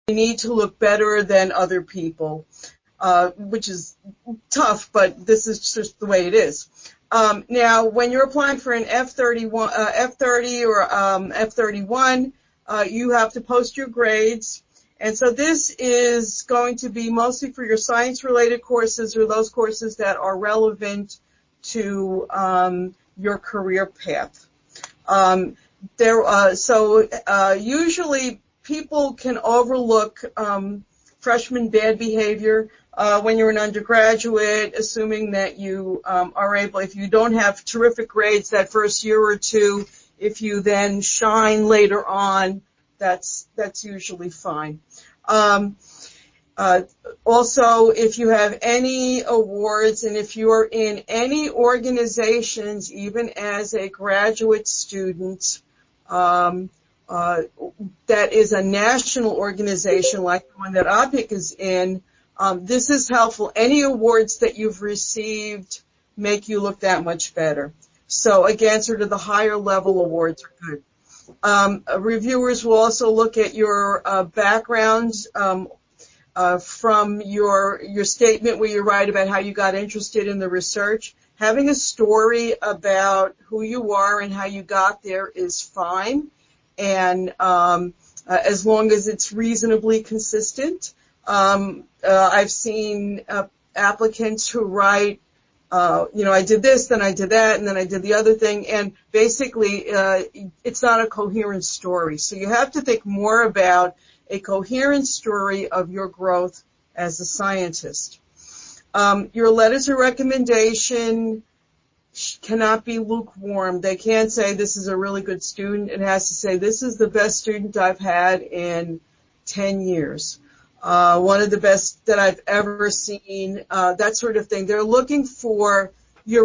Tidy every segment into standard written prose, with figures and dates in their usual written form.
need to look better than other people, which is tough, but this is just the way it is. Now, when you're applying for an F30 or F31, you have to post your grades. And so this is going to be mostly for your science-related courses or those courses that are relevant to your career path. Usually people can overlook freshman bad behavior when you're an undergraduate, assuming that you are able, if you don't have terrific grades that first year or two, if you then shine later on, that's usually fine. Also, if you have any awards and if you're in any organizations, even as a graduate student, that is a national organization like the one that APIC is in, this is helpful. Any awards that you've received make you look that much better. So again, sort of the higher level awards are good. Reviewers will also look at your backgrounds from your statement where you write about how you got interested in the research. Having a story about who you are and how you got there is fine, and as long as it's reasonably consistent. I've seen applicants who write, I did this, then I did that, and then I did the other thing, and basically it's not a coherent story. So you have to think more about a coherent story of your growth as a scientist. Your letters of recommendation cannot be lukewarm. They can't say this is a really good student. It has to say this is the best student I've had in 10 years. One of the best that I've ever seen, that sort of thing. They're looking for your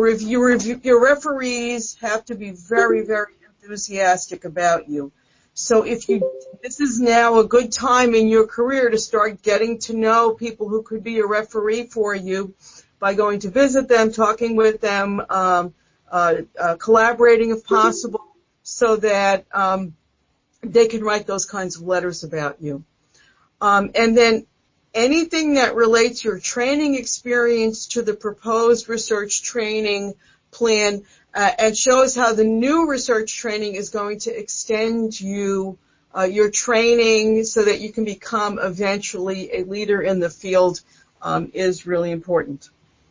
referees have to be very, very enthusiastic about you. So this is now a good time in your career to start getting to know people who could be a referee for you by going to visit them, talking with them, collaborating if possible, so that they can write those kinds of letters about you. And then anything that relates your training experience to the proposed research training plan and shows how the new research training is going to extend your training so that you can become eventually a leader in the field is really important.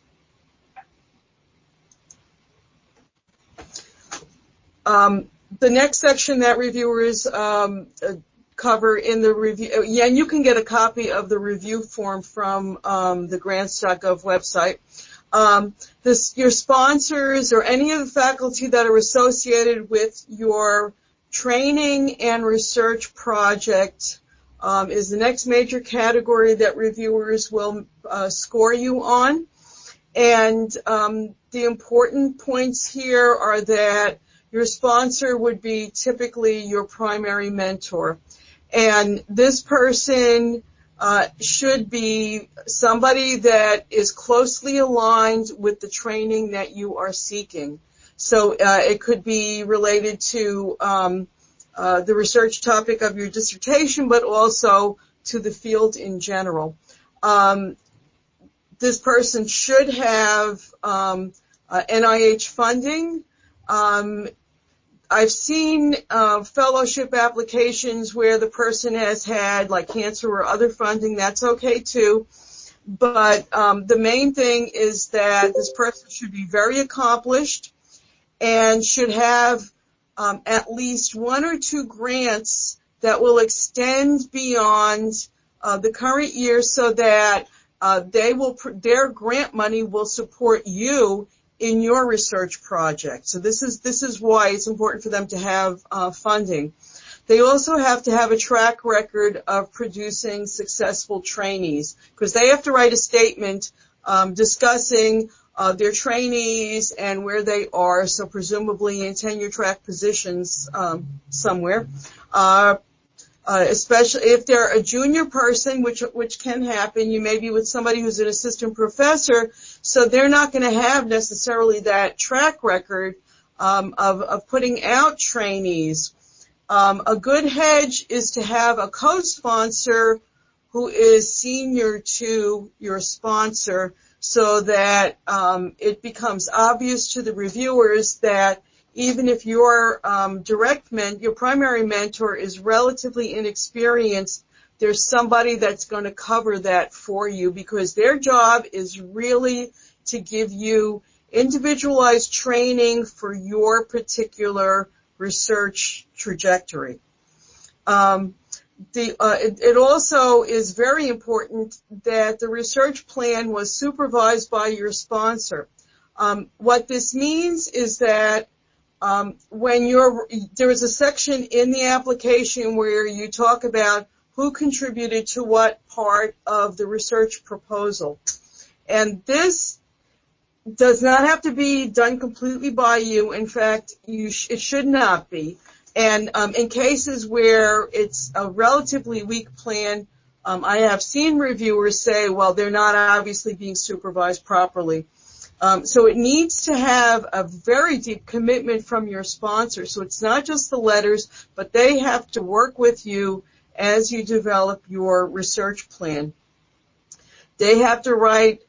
The next section that reviewers cover in the review, and you can get a copy of the review form from the grants.gov website. Your sponsors or any of the faculty that are associated with your training and research project is the next major category that reviewers will score you on. And the important points here are that your sponsor would be typically your primary mentor. And this person should be somebody that is closely aligned with the training that you are seeking. So it could be related to the research topic of your dissertation, but also to the field in general. This person should have NIH funding. I've seen fellowship applications where the person has had like cancer or other funding. That's okay too. But the main thing is that this person should be very accomplished and should have at least 1 or 2 grants that will extend beyond the current year so that their grant money will support you in your research project. So this is why it's important for them to have funding. They also have to have a track record of producing successful trainees because they have to write a statement discussing their trainees and where they are, so presumably in tenure track positions somewhere. Especially if they're a junior person, which can happen. You may be with somebody who's an assistant professor, so they're not going to have necessarily that track record of putting out trainees. A good hedge is to have a co-sponsor who is senior to your sponsor, so that it becomes obvious to the reviewers that even if your your primary mentor is relatively inexperienced, there's somebody that's going to cover that for you, because their job is really to give you individualized training for your particular research trajectory. It also is very important that the research plan was supervised by your sponsor. What this means is that there is a section in the application where you talk about who contributed to what part of the research proposal. And this does not have to be done completely by you. In fact, it should not be. And in cases where it's a relatively weak plan, I have seen reviewers say, well, they're not obviously being supervised properly. So it needs to have a very deep commitment from your sponsor. So it's not just the letters, but they have to work with you as you develop your research plan. They have to write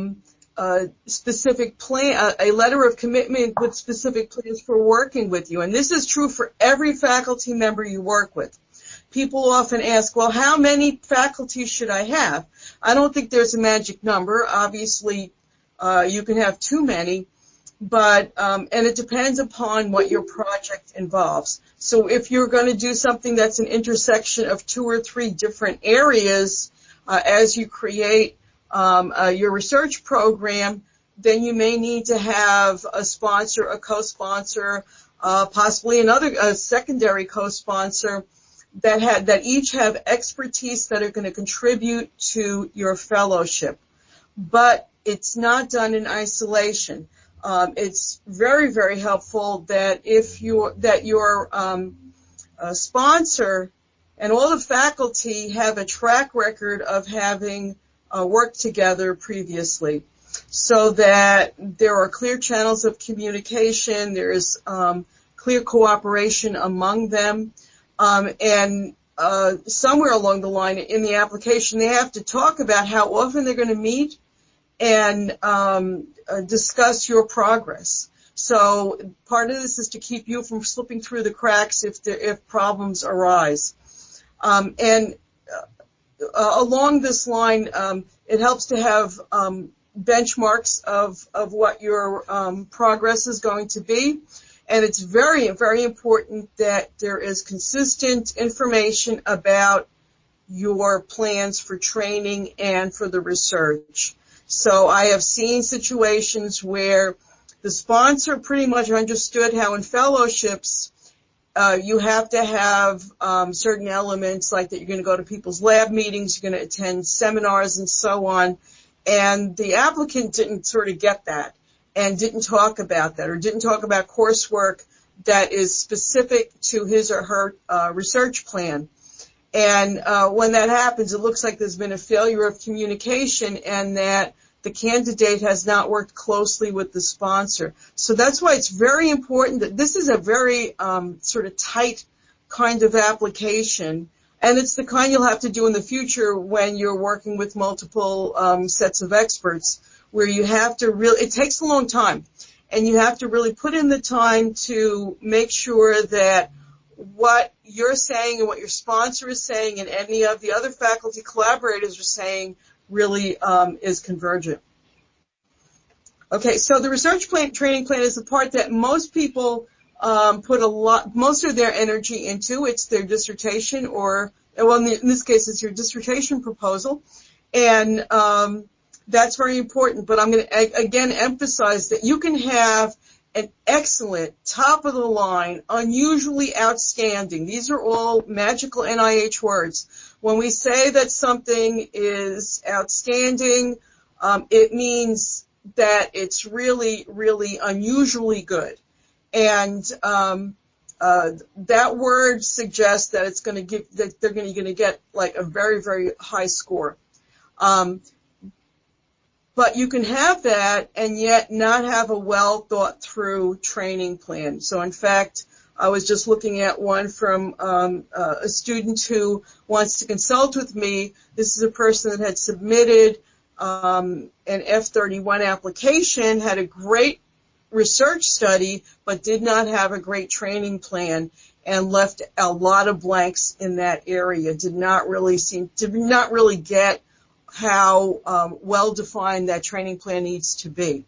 a specific plan, a letter of commitment with specific plans for working with you. And this is true for every faculty member you work with. People often ask, well, how many faculty should I have? I don't think there's a magic number. Obviously, you can have too many, but and it depends upon what your project involves. So if you're going to do something that's an intersection of 2 or 3 different areas as you create your research program, then you may need to have a sponsor, a co-sponsor, possibly a secondary co-sponsor that each have expertise that are going to contribute to your fellowship. But it's not done in isolation. It's very, very helpful that your sponsor and all the faculty have a track record of having worked together previously, so that there are clear channels of communication, there's clear cooperation among them, and somewhere along the line in the application they have to talk about how often they're going to meet and discuss your progress. So part of this is to keep you from slipping through the cracks if problems arise. Along this line, it helps to have benchmarks of what your progress is going to be. And it's very, very important that there is consistent information about your plans for training and for the research. So I have seen situations where the sponsor pretty much understood how in fellowships you have to have certain elements, like that you're going to go to people's lab meetings, you're going to attend seminars and so on, and the applicant didn't sort of get that and didn't talk about that, or didn't talk about coursework that is specific to his or her research plan. And when that happens, it looks like there's been a failure of communication and that the candidate has not worked closely with the sponsor. So that's why it's very important that this is a very sort of tight kind of application, and it's the kind you'll have to do in the future when you're working with multiple sets of experts, where you have to really, it takes a long time, and you have to really put in the time to make sure that what you're saying and what your sponsor is saying and any of the other faculty collaborators are saying really is convergent. Okay, so the research plan, training plan is the part that most people put most of their energy into. It's their dissertation, or, well, in this case, it's your dissertation proposal, and that's very important. But I'm going to again emphasize that you can have an excellent, top-of-the-line, unusually outstanding. These are all magical NIH words. When we say that something is outstanding, it means that it's really, really unusually good. And that word suggests that it's going to give, that they're going to get like a very, very high score. But you can have that and yet not have a well thought through training plan. So in fact, I was just looking at one from a student who wants to consult with me. This is a person that had submitted an F31 application, had a great research study, but did not have a great training plan and left a lot of blanks in that area. Did not really get how well defined that training plan needs to be.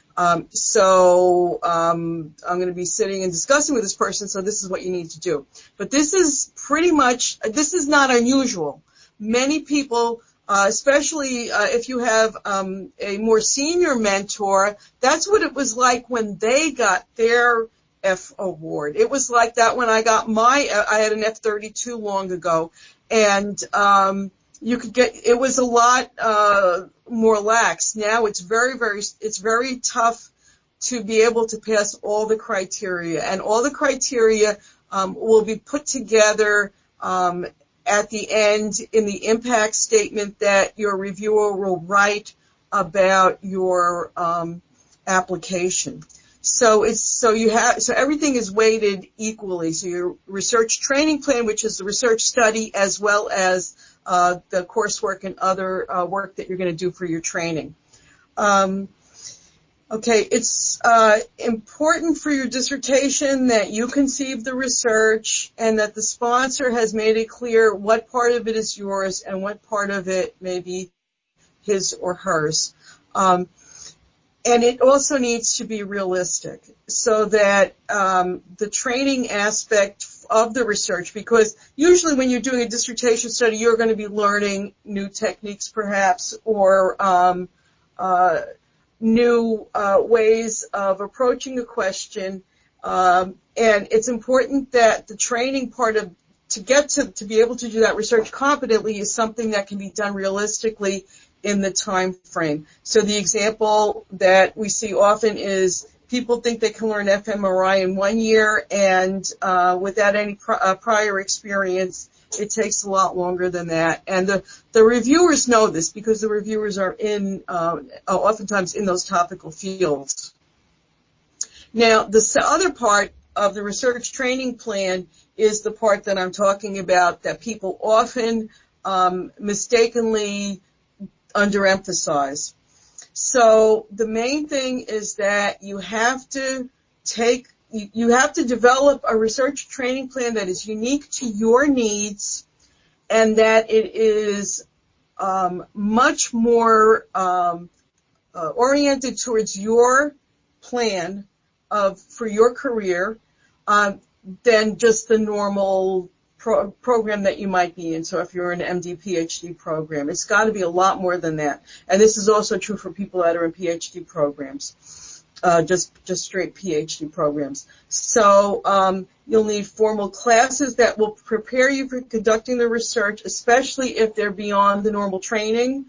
So I'm going to be sitting and discussing with this person, so this is what you need to do. But this is not unusual. Many people, especially if you have a more senior mentor, that's what it was like when they got their F award. It was like that when I got I had an F32 long ago, and it was a lot more lax. Now it's very tough to be able to pass all the criteria, and all the criteria will be put together at the end in the impact statement that your reviewer will write about your application. So everything is weighted equally. So your research training plan, which is the research study, as well as the coursework and other work that you're going to do for your training. Okay, it's important for your dissertation that you conceive the research and that the sponsor has made it clear what part of it is yours and what part of it may be his or hers. And it also needs to be realistic so that the training aspect of the research, because usually when you're doing a dissertation study, you're going to be learning new techniques perhaps, or new ways of approaching a question. And it's important that the training part of to be able to do that research competently is something that can be done realistically in the time frame. So the example that we see often is people think they can learn fMRI in 1 year, and without any prior experience, it takes a lot longer than that. And the reviewers know this because the reviewers are oftentimes in those topical fields. Now, the other part of the research training plan is the part that I'm talking about that people often mistakenly underemphasize. So the main thing is that you have to develop a research training plan that is unique to your needs and that it is much more oriented towards your plan for your career than just the normal program that you might be in. So if you're in an MD, PhD program, it's got to be a lot more than that. And this is also true for people that are in PhD programs, just straight PhD programs. So you'll need formal classes that will prepare you for conducting the research, especially if they're beyond the normal training.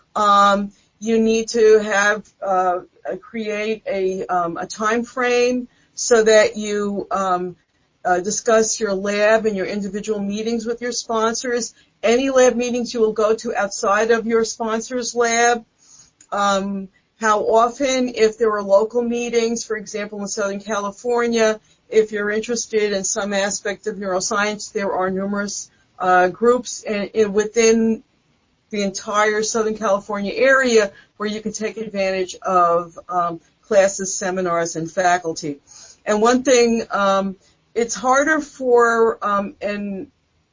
You need to have create a time frame so that you discuss your lab and your individual meetings with your sponsors. Any lab meetings you will go to outside of your sponsor's lab. How often, if there are local meetings, for example, in Southern California, if you're interested in some aspect of neuroscience, there are numerous groups within the entire Southern California area where you can take advantage of classes, seminars, and faculty. And one thing, it's harder for an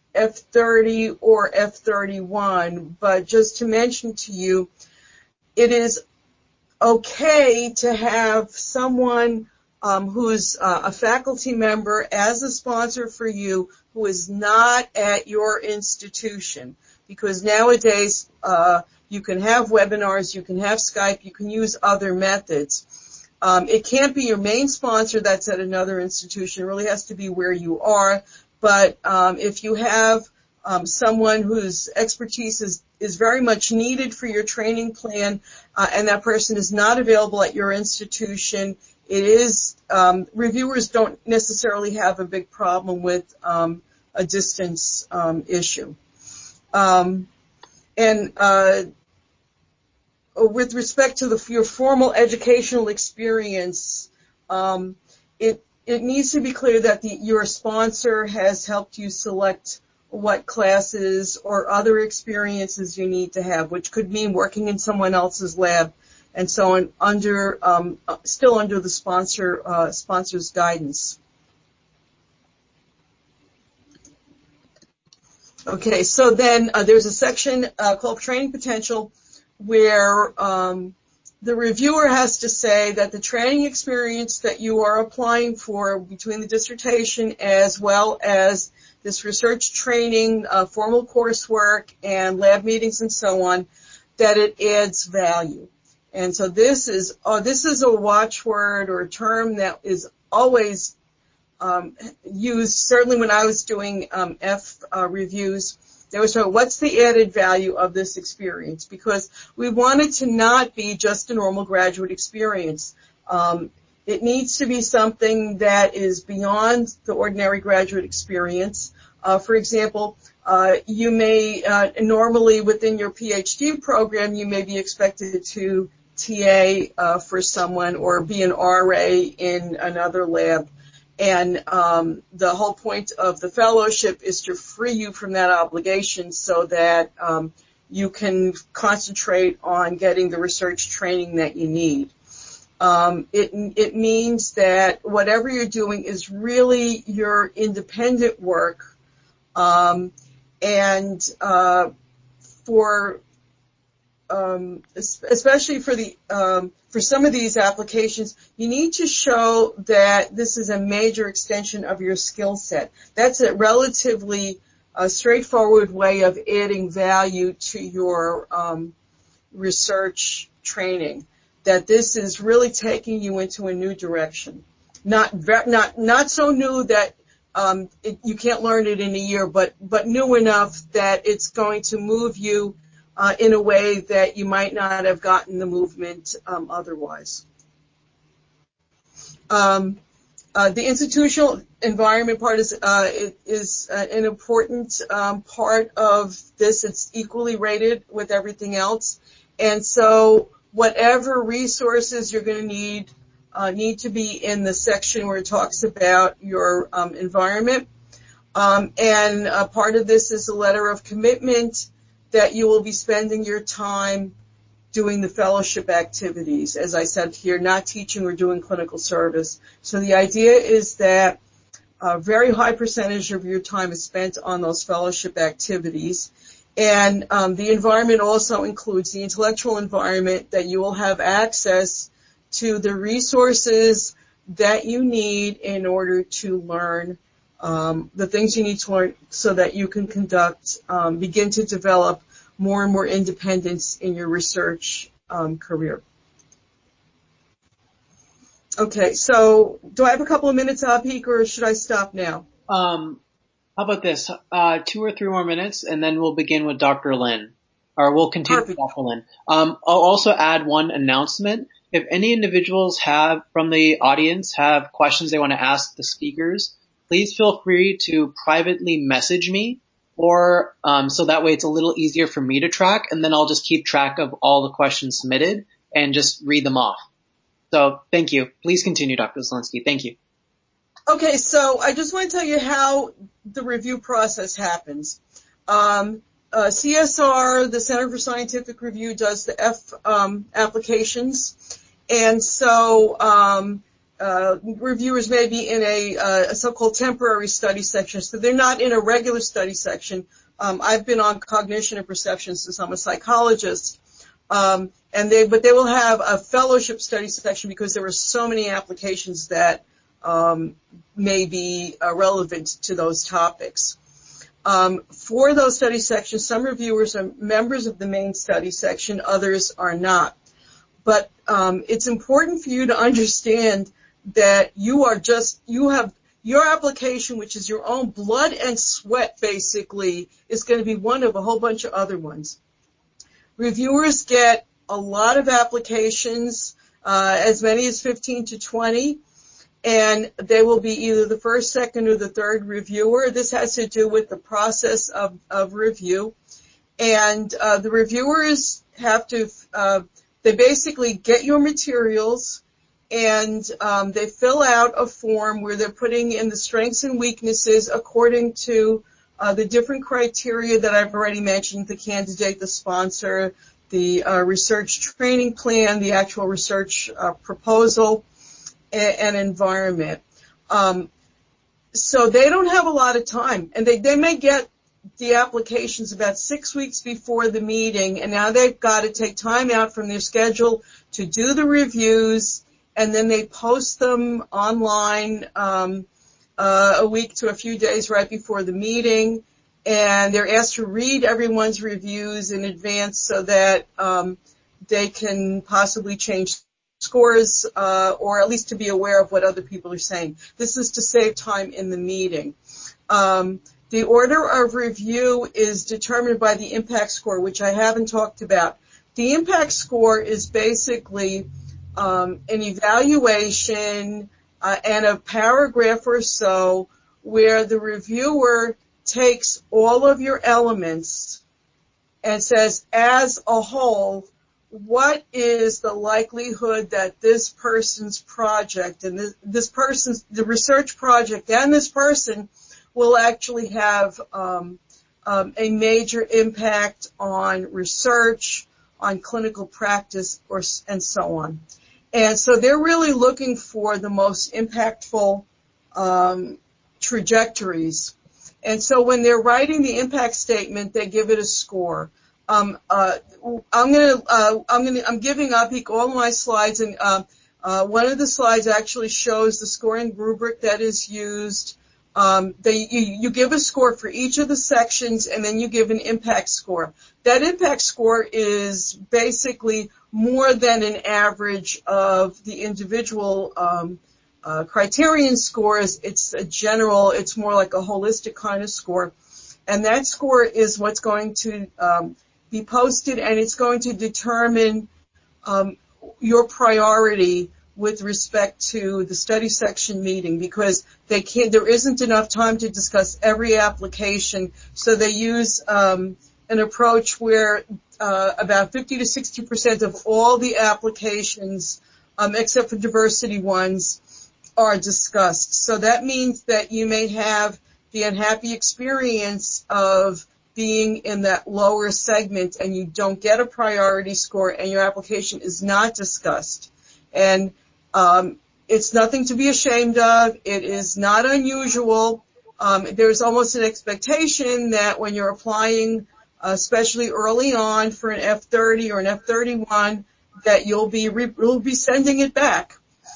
F30 or F31, but just to mention to you, it is okay to have someone who's a faculty member as a sponsor for you who is not at your institution, because nowadays you can have webinars, you can have Skype, you can use other methods. It can't be your main sponsor that's at another institution. It really has to be where you are. But if you have someone whose expertise is very much needed for your training plan, and that person is not available at your institution, reviewers don't necessarily have a big problem with a distance issue. With respect to your formal educational experience, it needs to be clear that your sponsor has helped you select what classes or other experiences you need to have, which could mean working in someone else's lab and so on, still under the sponsor's guidance. Okay, so then there's a section called Training Potential where the reviewer has to say that the training experience that you are applying for between the dissertation as well as this research training, formal coursework, and lab meetings and so on, that it adds value. And so this is a watchword or a term that is always used. Certainly when I was doing reviews, they was talking, what's the added value of this experience? Because we want it to not be just a normal graduate experience. It needs to be something that is beyond the ordinary graduate experience. For example, you may normally within your PhD program, you may be expected to TA for someone or be an RA in another lab. And the whole point of the fellowship is to free you from that obligation so that you can concentrate on getting the research training that you need. It means that whatever you're doing is really your independent work, especially for some of these applications, you need to show that this is a major extension of your skill set. That's a relatively straightforward way of adding value to your research training. That this is really taking you into a new direction, not so new that you can't learn it in a year, but new enough that it's going to move you in a way that you might not have gotten the movement otherwise. The institutional environment part is an important part of this. It's equally rated with everything else, and so whatever resources you're going to need to be in the section where it talks about your environment. And part of this is a letter of commitment that you will be spending your time doing the fellowship activities. As I said here, not teaching or doing clinical service. So the idea is that a very high percentage of your time is spent on those fellowship activities. And the environment also includes the intellectual environment, that you will have access to the resources that you need in order to learn the things you need to learn so that you can begin to develop more and more independence in your research career. Okay, so do I have a couple of minutes, Abhik, or should I stop now? How about this? 2 or 3 more minutes, and then we'll begin with Dr. Lin. Or we'll continue with Dr. Lin. I'll also add one announcement. If any individuals from the audience have questions they want to ask the speakers, please feel free to privately message me, or so that way it's a little easier for me to track, and then I'll just keep track of all the questions submitted and just read them off. So thank you. Please continue, Dr. Zelinsky. Thank you. Okay, so I just want to tell you how the review process happens. CSR, the Center for Scientific Review, does the F applications, and so reviewers may be in a so-called temporary study section, so they're not in a regular study section. I've been on cognition and perception since I'm a psychologist, but they will have a fellowship study section because there are so many applications that may be relevant to those topics. For those study sections, some reviewers are members of the main study section, others are not. But it's important for you to understand that you have your application, which is your own blood and sweat, basically, is going to be one of a whole bunch of other ones. Reviewers get a lot of applications, as many as 15 to 20. And they will be either the first, second, or the third reviewer. This has to do with the process of review. And the reviewers have to, they basically get your materials and they fill out a form where they're putting in the strengths and weaknesses according to the different criteria that I've already mentioned: the candidate, the sponsor, the research training plan, the actual research proposal, and environment. So they don't have a lot of time, and they may get the applications about 6 weeks before the meeting, and now they've got to take time out from their schedule to do the reviews, and then they post them online a week to a few days right before the meeting, and they're asked to read everyone's reviews in advance so that they can possibly change scores or at least to be aware of what other people are saying. This is to save time in the meeting. The order of review is determined by the impact score, which I haven't talked about. The impact score is basically an evaluation and a paragraph or so where the reviewer takes all of your elements and says, as a whole, what is the likelihood that this person's project and the research project and this person will actually have a major impact on research, on clinical practice, and so on. And so they're really looking for the most impactful trajectories. And so when they're writing the impact statement, they give it a score. I'm giving Abhik all my slides, and one of the slides actually shows the scoring rubric that is used. You give a score for each of the sections, and then you give an impact score. That impact score is basically more than an average of the individual criterion scores. It's it's more like a holistic kind of score. And that score is what's going to be posted, and it's going to determine your priority with respect to the study section meeting, because there isn't enough time to discuss every application, so they use an approach where about 50 to 60% of all the applications, except for diversity ones, are discussed. So that means that you may have the unhappy experience of being in that lower segment and you don't get a priority score and your application is not discussed. And it's nothing to be ashamed of. It is not unusual. There's almost an expectation that when you're applying, especially early on for an F30 or an F31, that you'll be sending it back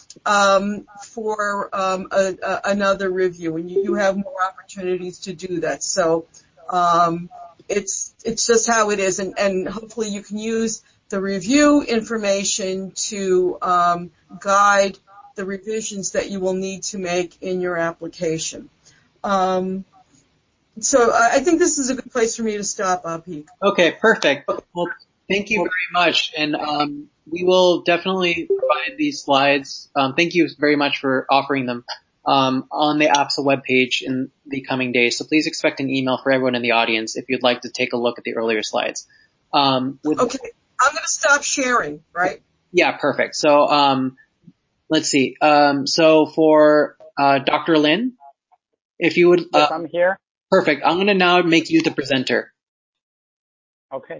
for another review, and you have more opportunities to do that. So it's just how it is, and hopefully you can use the review information to guide the revisions that you will need to make in your application. So I think this is a good place for me to stop, Abhik. Okay, perfect. Well, thank you very much, and we will definitely provide these slides. Thank you very much for offering them on the APSA webpage in the coming days. So please expect an email for everyone in the audience if you'd like to take a look at the earlier slides. Okay, I'm going to stop sharing, right? Yeah, perfect. So let's see. So for Dr. Lin, if you would. Yes, I'm here. Perfect. I'm going to now make you the presenter. Okay.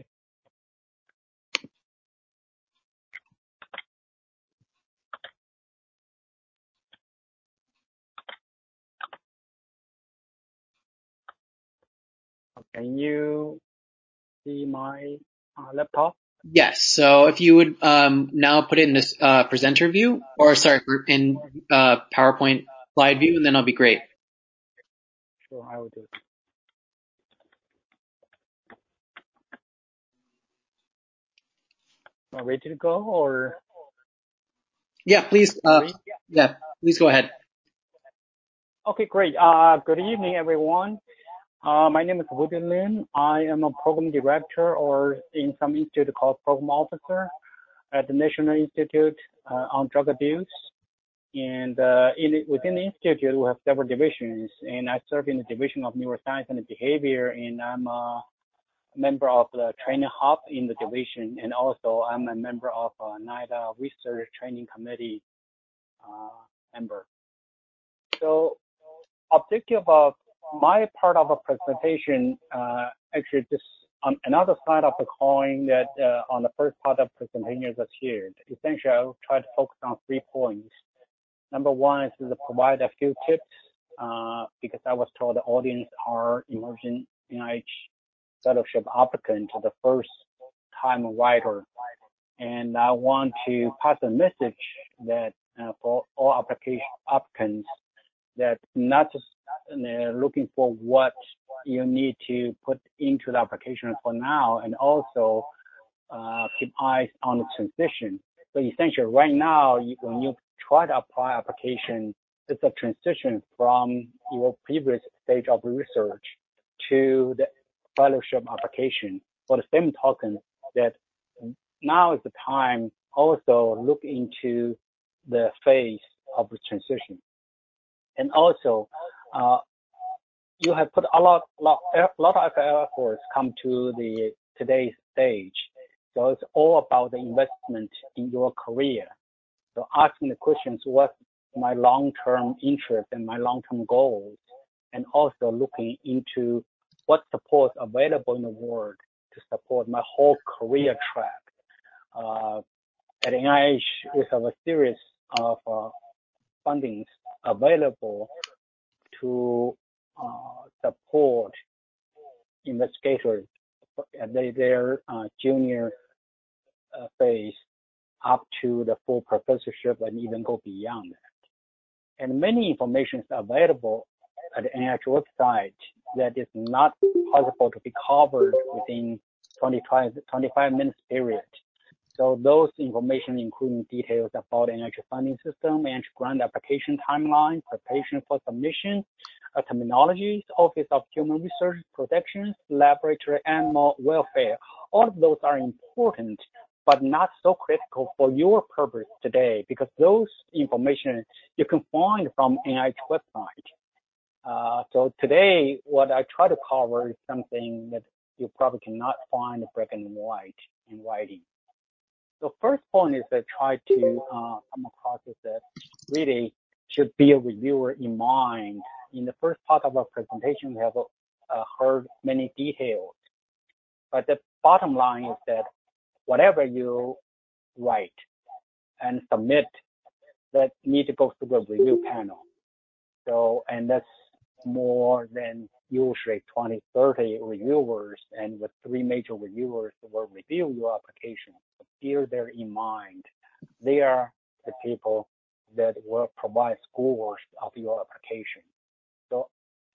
Can you see my laptop? Yes. So if you would now put it in this presenter view, or sorry, in PowerPoint slide view, and then that'll be great. Sure, I will do it. Ready to go, or? Yeah, please. Yeah, please go ahead. Okay, great. Good evening, everyone. My name is Woody Lin. I am a program director, or in some institute called program officer, at the National Institute on Drug Abuse. And within the institute, we have several divisions, and I serve in the division of neuroscience and behavior, and I'm a member of the training hub in the division, and also I'm a member of NIDA research training committee member. So objective of my part of a presentation, actually just on another side of the coin that on the first part of the presentation that's here. Essentially, I'll try to focus on 3 points. Number one is to provide a few tips because I was told the audience are emerging NIH fellowship applicant, the first time writer. And I want to pass a message that for all applicants that not just looking for what you need to put into the application for now, and also keep eyes on the transition. So essentially right now, when you try to apply application, it's a transition from your previous stage of research to the fellowship application. For the same token, that now is the time also look into the phase of the transition. And also, you have put a lot of efforts come to the today's stage. So it's all about the investment in your career. So asking the questions, what's my long-term interest and my long-term goals, and also looking into what support available in the world to support my whole career track. At NIH, we have a series of fundings available to support investigators at their junior phase up to the full professorship and even go beyond that. And many information is available at the NIH website that is not possible to be covered within 25 minutes period. So those information including details about NIH funding system, NIH grant application timeline, preparation for submission, terminologies, Office of Human Research Protections, laboratory animal welfare. All of those are important, but not so critical for your purpose today, because those information you can find from NIH website. So today, what I try to cover is something that you probably cannot find black and white in writing. The first point is that try to come across is that really should be a reviewer in mind. In the first part of our presentation, we have heard many details, but the bottom line is that whatever you write and submit, that need to go through a review panel. So, and that's more than usually 20, 30 reviewers, and with 3 major reviewers that will review your application. So bear that in mind. They are the people that will provide scores of your application. So,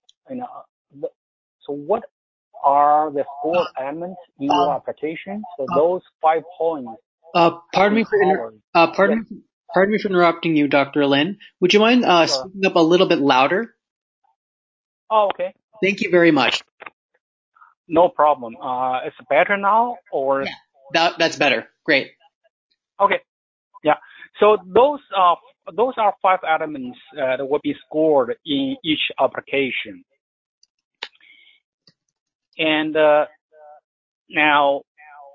so what are the score elements in your application? So those 5 points. Pardon me for interrupting you, Dr. Lin. Would you mind speaking up a little bit louder? Oh, okay. Thank you very much. No problem. It's better now, or? Yeah, that's better. Great. Okay. Yeah. So those are 5 elements that will be scored in each application. And now,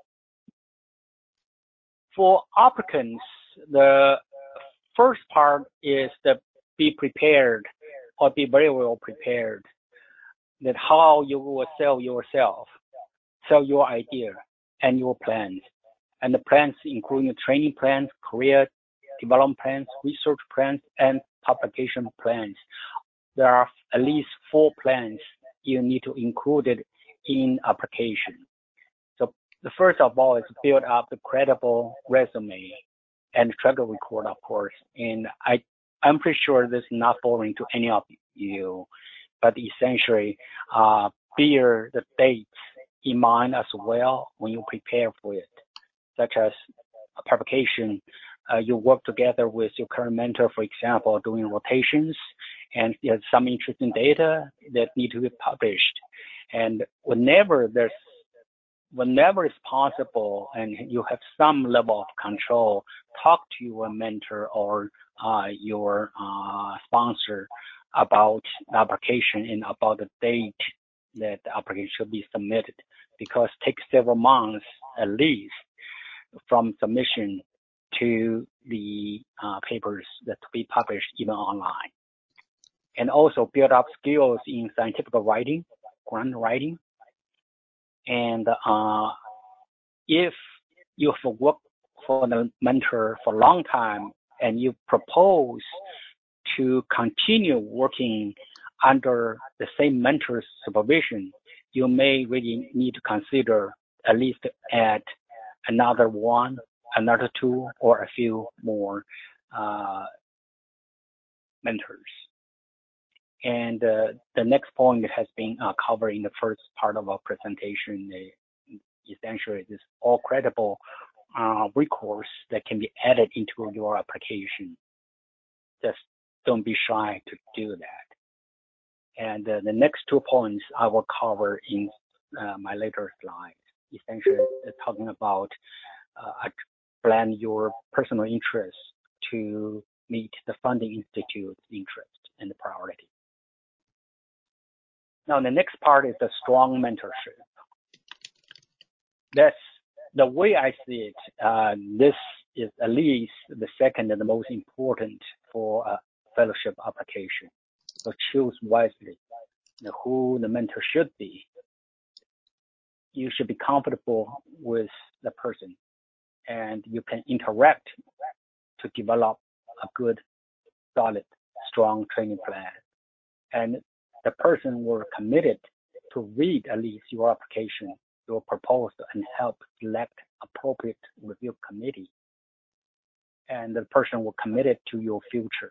for applicants, the first part is to be prepared or be very well prepared, that how you will sell yourself, sell your idea and your plans. And the plans including training plans, career development plans, research plans, and publication plans. There are at least 4 plans you need to include it in application. So the first of all is build up the credible resume and track record, of course. And I'm pretty sure this is not boring to any of you, but essentially bear the dates in mind as well when you prepare for it, such as a publication. You work together with your current mentor, for example, doing rotations, and there's some interesting data that need to be published. And whenever it's possible and you have some level of control, talk to your mentor or your sponsor about the application and about the date that the application should be submitted, because it takes several months at least from submission to the papers that we publish even online. And also build up skills in scientific writing, grant writing. And if you've worked for the mentor for a long time and you propose to continue working under the same mentor's supervision, you may really need to consider at least add another one, another two, or a few more mentors. And the next point has been covered in the first part of our presentation. Essentially, this all credible recourse that can be added into your application. Just don't be shy to do that. And the next 2 points I will cover in my later slides. Essentially, talking about plan your personal interests to meet the funding institute's interest and the priority. Now, the next part is the strong mentorship. That's the way I see it. This is at least the second and the most important for a fellowship application. So choose wisely who the mentor should be. You should be comfortable with the person, and you can interact to develop a good, solid, strong training plan. And the person were committed to read at least your application, your proposal, and help select appropriate review committee. And the person will committed to your future.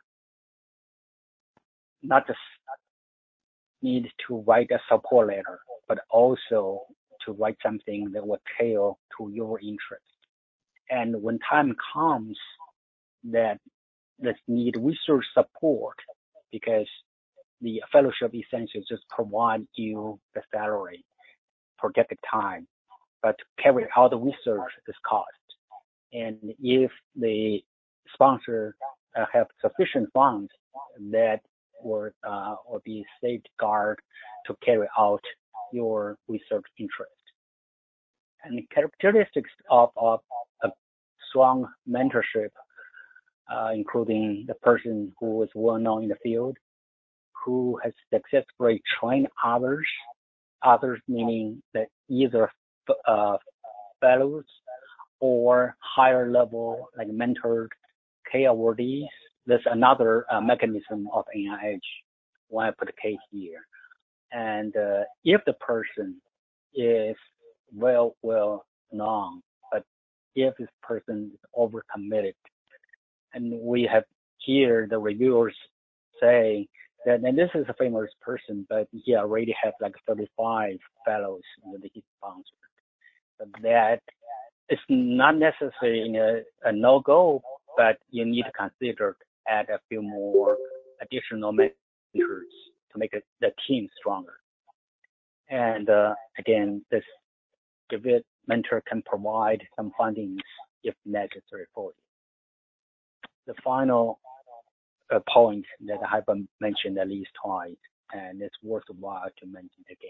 Not just need to write a support letter, but also to write something that will tailor to your interest. And when time comes that need research support, because the fellowship essentially just provide you the salary, projected time, but to carry out the research is cost. And if the sponsor have sufficient funds, that will be safeguard to carry out your research interest. And the characteristics of a strong mentorship, including the person who is well known in the field, who has successfully trained others meaning that either fellows or higher level like mentored K awardees. There's another mechanism of NIH when I put a K here. And if the person is well known, but if this person is overcommitted, and we have here the reviewers say that, and this is a famous person, but he already has like 35 fellows that he sponsored. But that is not necessarily a no-go, but you need to consider add a few more additional mentors to make the team stronger. And again, this DeWitt mentor can provide some funding if necessary for you. The final point that I have mentioned at least twice, and it's worthwhile to mention again.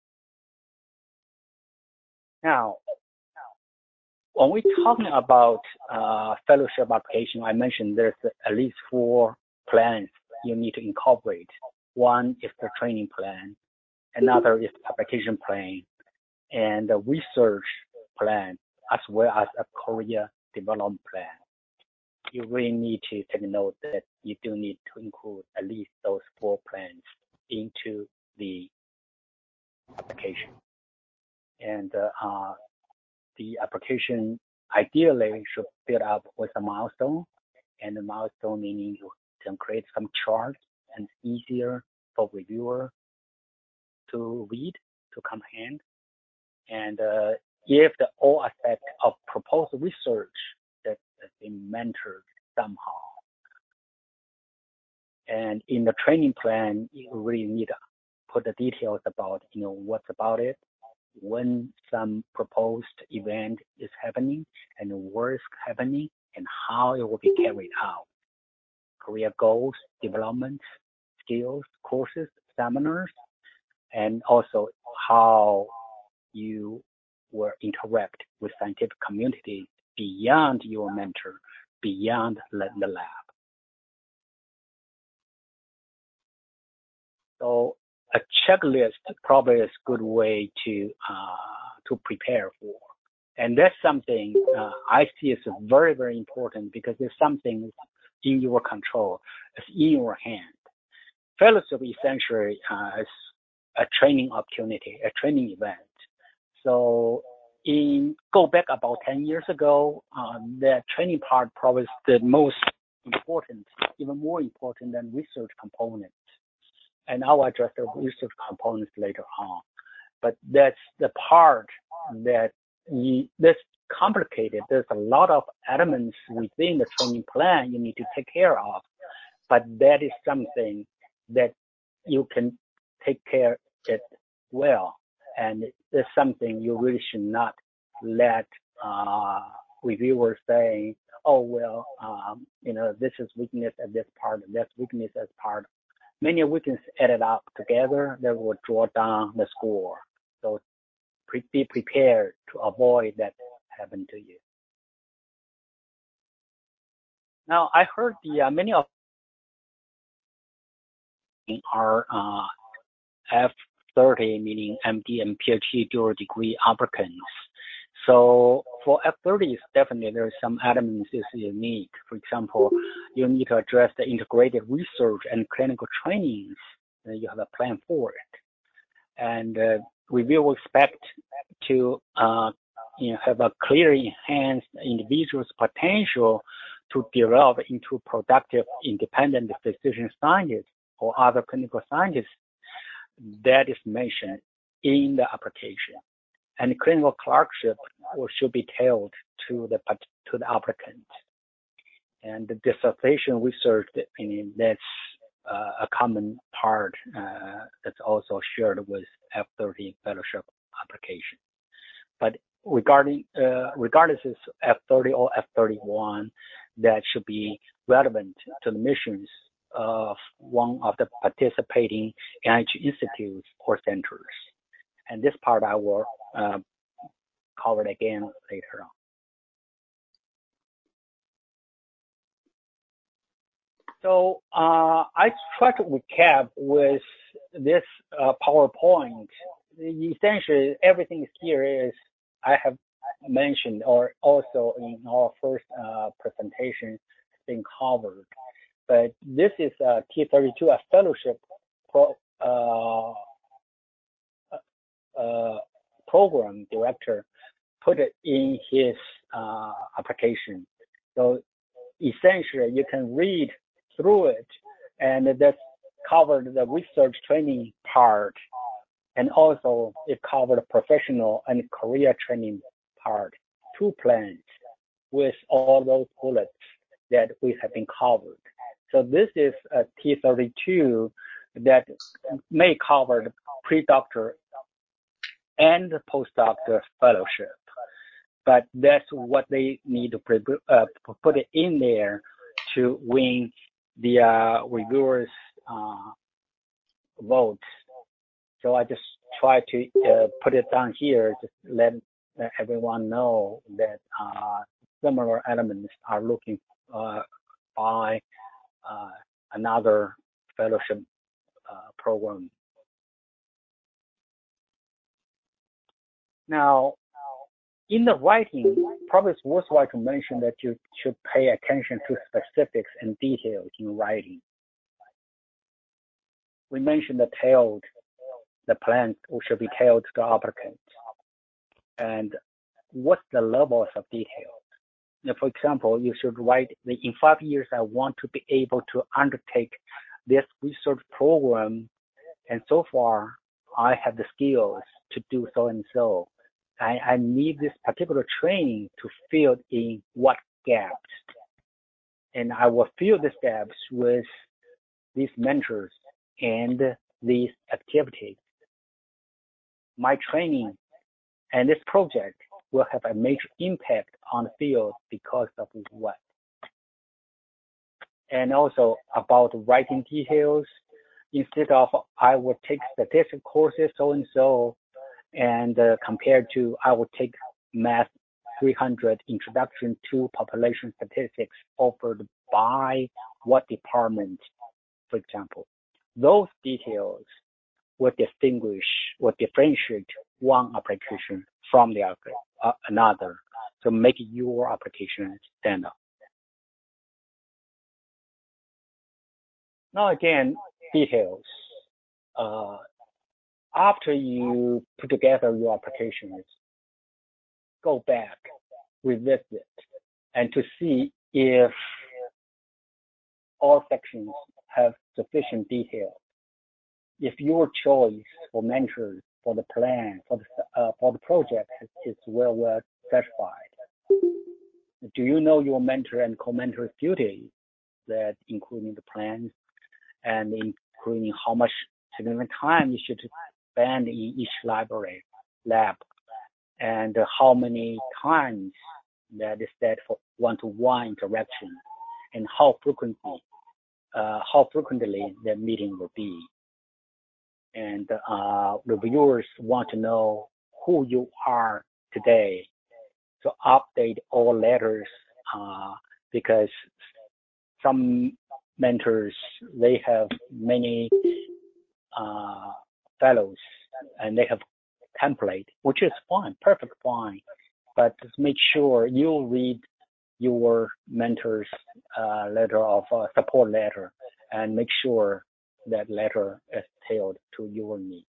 Now, when we're talking about fellowship application, I mentioned there's at least 4 plans you need to incorporate. One is the training plan, another is the application plan, and the research plan, as well as a career development plan. You really need to take note that you do need to include at least those 4 plans into the application. And the application ideally should build up with a milestone, and the milestone meaning you can create some charts and easier for reviewer to read, to comprehend. And if the all aspect of proposed research that has been mentored somehow. And in the training plan, you really need to put the details about, what's about it, when some proposed event is happening and where it's happening and how it will be carried out. Career goals, development, skills, courses, seminars, and also how you will interact with scientific community beyond your mentor beyond the lab. So a checklist probably is a good way to prepare for. And that's something I see as very, very important because there's something in your control. It's in your hand. Fellowship essentially is a training opportunity, a training event. So go back about 10 years ago, the training part probably is the most important, even more important than research components. And I'll address the research components later on. But that's the part that that's complicated. There's a lot of elements within the training plan you need to take care of. But that is something that you can take care of it well. And it's something you really should not let reviewers say, oh, well, this is weakness at this part, and that's weakness as part. Many weaknesses added up together that will draw down the score. So be prepared to avoid that happen to you. Now, I heard many of are F30, meaning MD and PhD dual degree applicants. So for F30, definitely there are some elements is unique. For example, you need to address the integrated research and clinical trainings. You have a plan for it. And we will expect to have a clearly enhanced individual's potential to develop into productive, independent physician scientists or other clinical scientists that is mentioned in the application. And clinical clerkship should be tailored to the applicant. And the dissertation research, that's a common part that's also shared with F30 fellowship application. But regardless of F30 or F31, that should be relevant to the missions of one of the participating NIH institutes or centers. And this part I will cover again later on. So I try to recap with this PowerPoint. Essentially, everything here is I have mentioned, or also in our first presentation, been covered. But this is T32, a fellowship program director put it in his application. So essentially, you can read through it, and that covered the research training part, and also it covered professional and career training part, 2 plans with all those bullets that we have been covered. So this is a T32 that may cover the pre-doctor and postdoctor fellowship, but that's what they need to put it in there to win the reviewers' votes. So I just try to put it down here, just let everyone know that similar elements are looking by another fellowship program. Now, in the writing, probably it's worthwhile to mention that you should pay attention to specifics and details in writing. We mentioned the plans should be tailored to the applicant. And what's the levels of detail? Now, for example, you should write that in 5 years, I want to be able to undertake this research program. And so far, I have the skills to do so and so. I need this particular training to fill in what gaps. And I will fill these gaps with these mentors and these activities. My training and this project will have a major impact on the field because of what. And also about writing details, instead of I will take statistics courses so and so, and compared to I will take math 300 Introduction to Population Statistics offered by what department, for example. Those details will distinguish or differentiate one application from the other, another, to make your application stand out. Now again, details. After you put together your applications, go back, revisit it, and to see if all sections have sufficient detail. If your choice for mentors, for the plan, for the project is well specified. Do you know your mentor and co-mentor's duties, that including the plans and including how much significant time you should spend in each lab, and how many times that is set for one-to-one interaction, and how frequently the meeting will be. And reviewers want to know who you are today, to update all letters, because some mentors, they have many fellows, and they have template, which is fine, perfect fine, but just make sure you read your mentor's letter of support letter, and make sure that letter is tailored to your needs.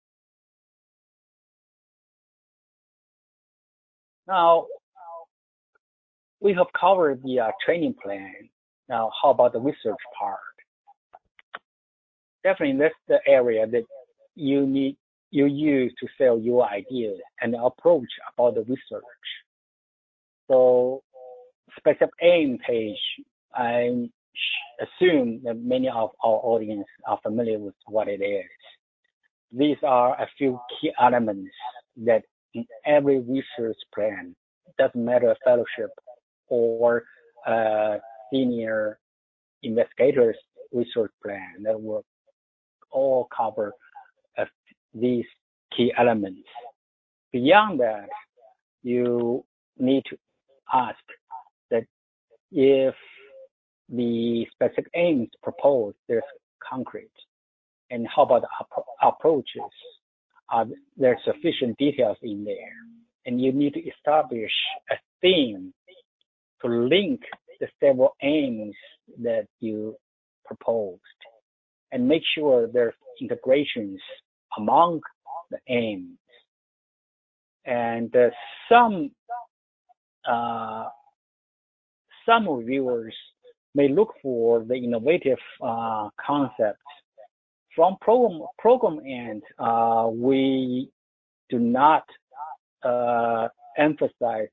Now, we have covered the training plan. Now, how about the research part? Definitely, that's the area that you use to sell your ideas and approach about the research. So, specific aim page, I assume that many of our audience are familiar with what it is. These are a few key elements that in every research plan, doesn't matter fellowship or senior investigators research plan, that will all cover these key elements. Beyond that, you need to ask that if the specific aims proposed, there's concrete, and how about the approaches? Are there sufficient details in there? And you need to establish a theme to link the several aims that you proposed, and make sure there's integrations among the aims. And some reviewers may look for the innovative concepts. From program end, we do not emphasize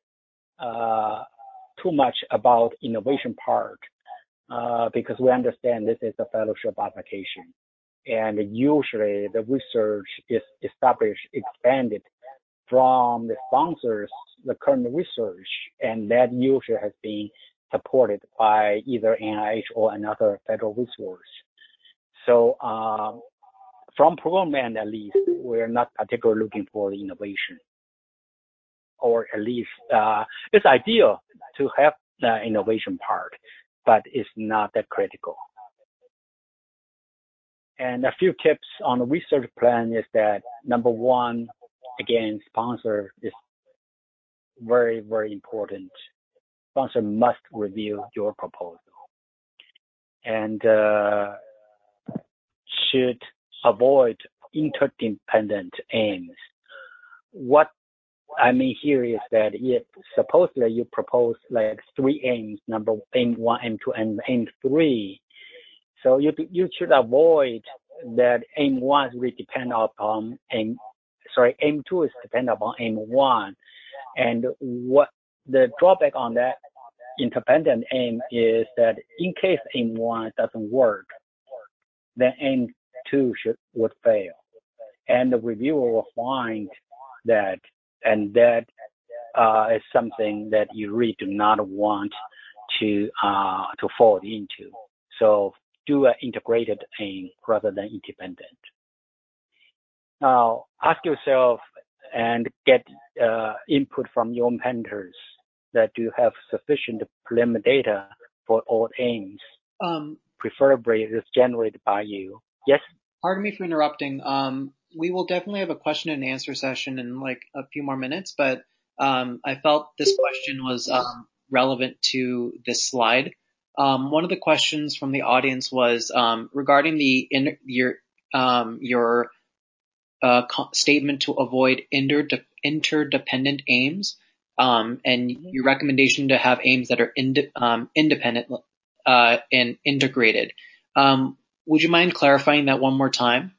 too much about innovation part, because we understand this is a fellowship application, and usually the research is established, expanded from the sponsors, the current research, and that usually has been supported by either NIH or another federal resource. So from program end, at least, we're not particularly looking for the innovation, or at least it's ideal to have the innovation part, but it's not that critical. And a few tips on the research plan is that, number one, again, sponsor is very, very important. Sponsor must review your proposal, and should avoid interdependent aims. What I mean here is that if supposedly you propose like 3 aims, number aim 1, aim 2, and aim 3, so you should avoid that aim 1 really depend upon aim 2 is dependent upon aim 1, and what the drawback on that independent aim is that in case aim 1 doesn't work, then aim 2 would fail, and the reviewer will find that, and that is something that you really do not want to fall into. So do an integrated aim rather than independent. Now ask yourself, and get input from your mentors that you have sufficient preliminary data for all aims. Preferably it's generated by you. Yes? Pardon me for interrupting. We will definitely have a question and answer session in like a few more minutes, but I felt this question was relevant to this slide. One of the questions from the audience was regarding your statement to avoid interdependent aims, and your recommendation to have aims that are independent and integrated. Would you mind clarifying that one more time?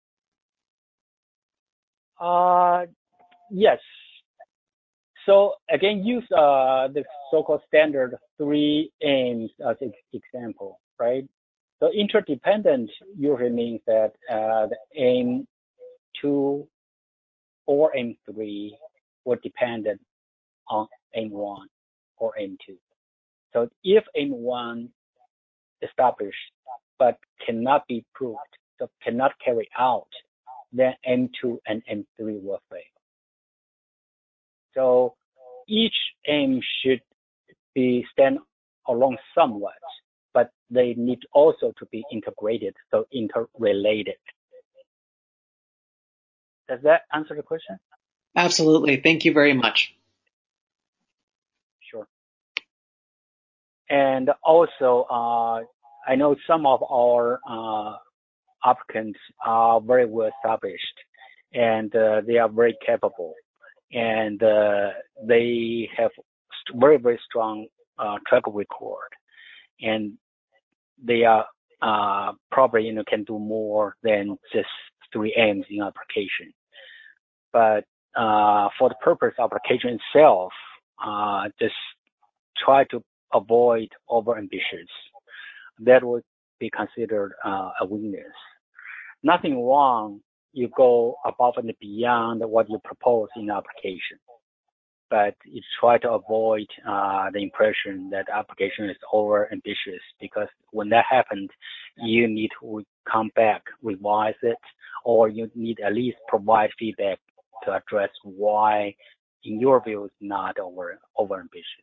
Yes. So again, use the so-called standard 3 aims as an example, right? So interdependent usually means that the aim 2 or aim 3 were dependent on aim 1 or aim 2. So if aim 1 established but cannot be proved, so cannot carry out, then aim 2 and aim 3 will fail. So each aim should be stand alone somewhat, but they need also to be integrated, so interrelated. Does that answer the question? Absolutely. Thank you very much. Sure. And also, I know some of our applicants are very well established, and they are very capable, and they have very, very strong track record, and they are probably can do more than just 3 aims in application. But for the purpose of application itself, just try to avoid overambitious. That would be considered a weakness. Nothing wrong. You go above and beyond what you propose in the application, but you try to avoid the impression that the application is over ambitious, because when that happens, you need to come back, revise it, or you need at least provide feedback to address why, in your view, it's not over ambitious.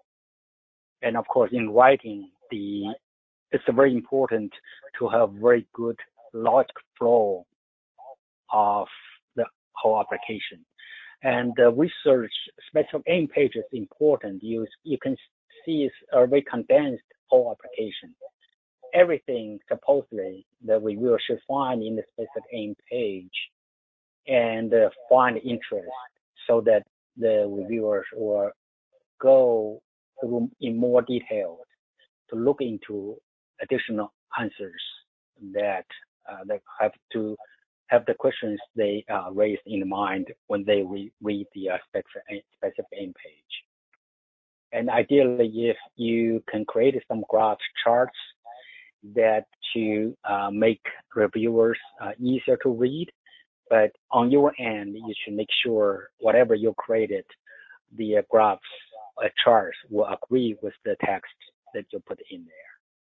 And of course, in writing, it's very important to have very good logic flow of the whole application. And the research specific aim page is important. You can see it's a very condensed whole application. Everything supposedly the reviewer should find in the specific aim page and find interest, so that the reviewers will go through in more detail to look into additional answers that have to have the questions they raised in mind when they read the specific aim page. And ideally, if you can create some graph charts that to make reviewers easier to read, but on your end, you should make sure whatever you created, the graphs, charts will agree with the text that you put in there.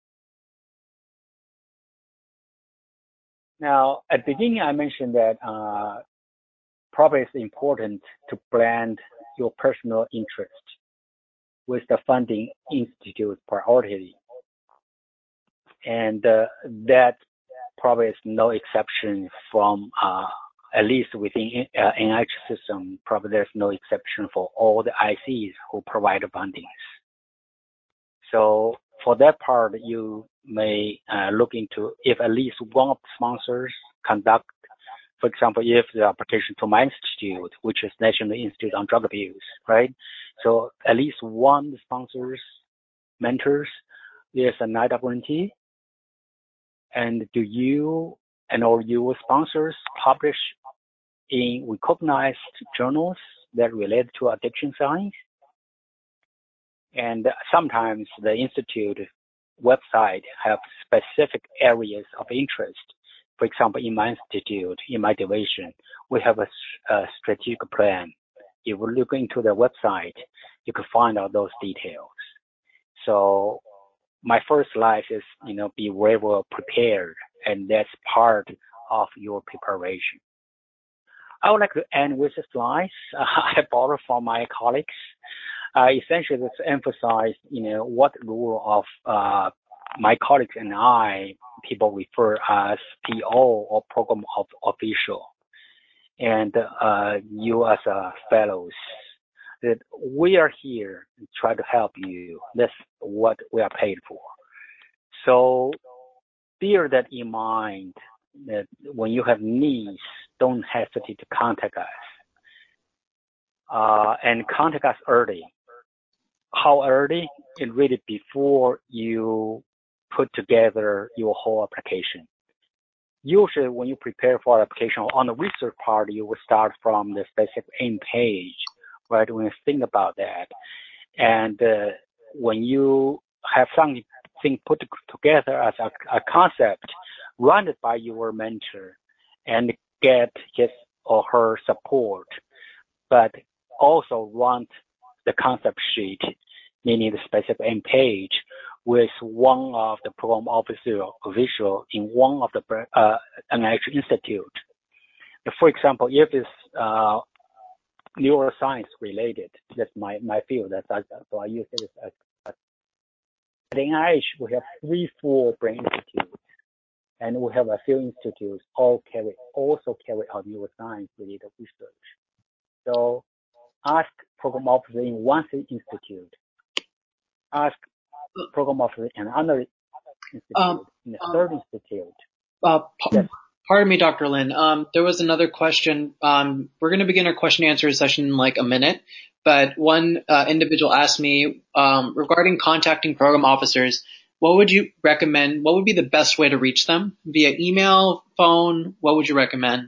Now, at the beginning, I mentioned that probably it's important to blend your personal interest with the funding institute priority. And that probably is no exception from, at least within NIH system, probably there's no exception for all the ICs who provide fundings. So for that part, you may look into if at least one of the sponsors conduct, for example, if the application to my institute, which is National Institute on Drug Abuse, right? So at least one sponsors, mentors, there's a NIDA guarantee. And do you and or your sponsors publish in recognized journals that relate to addiction science? And sometimes the institute website have specific areas of interest. For example, in my institute, in my division, we have a strategic plan. If you look into the website, you can find out those details. So my first life is, be very well prepared, and that's part of your preparation. I would like to end with a slide I borrowed from my colleagues. Essentially, this emphasize, what role of my colleagues and I, people refer as PO or program official, and you as fellows, that we are here to try to help you. That's what we are paid for. So bear that in mind, that when you have needs, don't hesitate to contact us. And contact us early. How early? It really before you put together your whole application. Usually when you prepare for application on the research part, you will start from the specific aim page, right? When you think about that. And when you have something put together as a concept, run it by your mentor and get his or her support, but also run the concept sheet, meaning the specific end page, with one of the program official in one of the NIH institute. For example, if it's neuroscience related, that's my field. So I use it as at NIH, we have 3 full brain institutes, and we have a few institutes also carry out neuroscience related research. So ask program officer in one institute, ask program officer in another institute, in a third institute. Yes. Pardon me, Dr. Lin. There was another question. We're going to begin our question and answer session in like a minute, but one individual asked me regarding contacting program officers, what would you recommend? What would be the best way to reach them? Via email, phone? What would you recommend?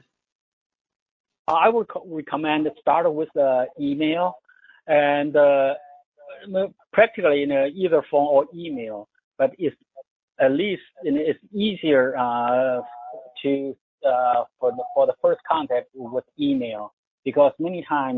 I would recommend start with email, and practically either phone or email. But it's at least it's easier to for the first contact with email, because many times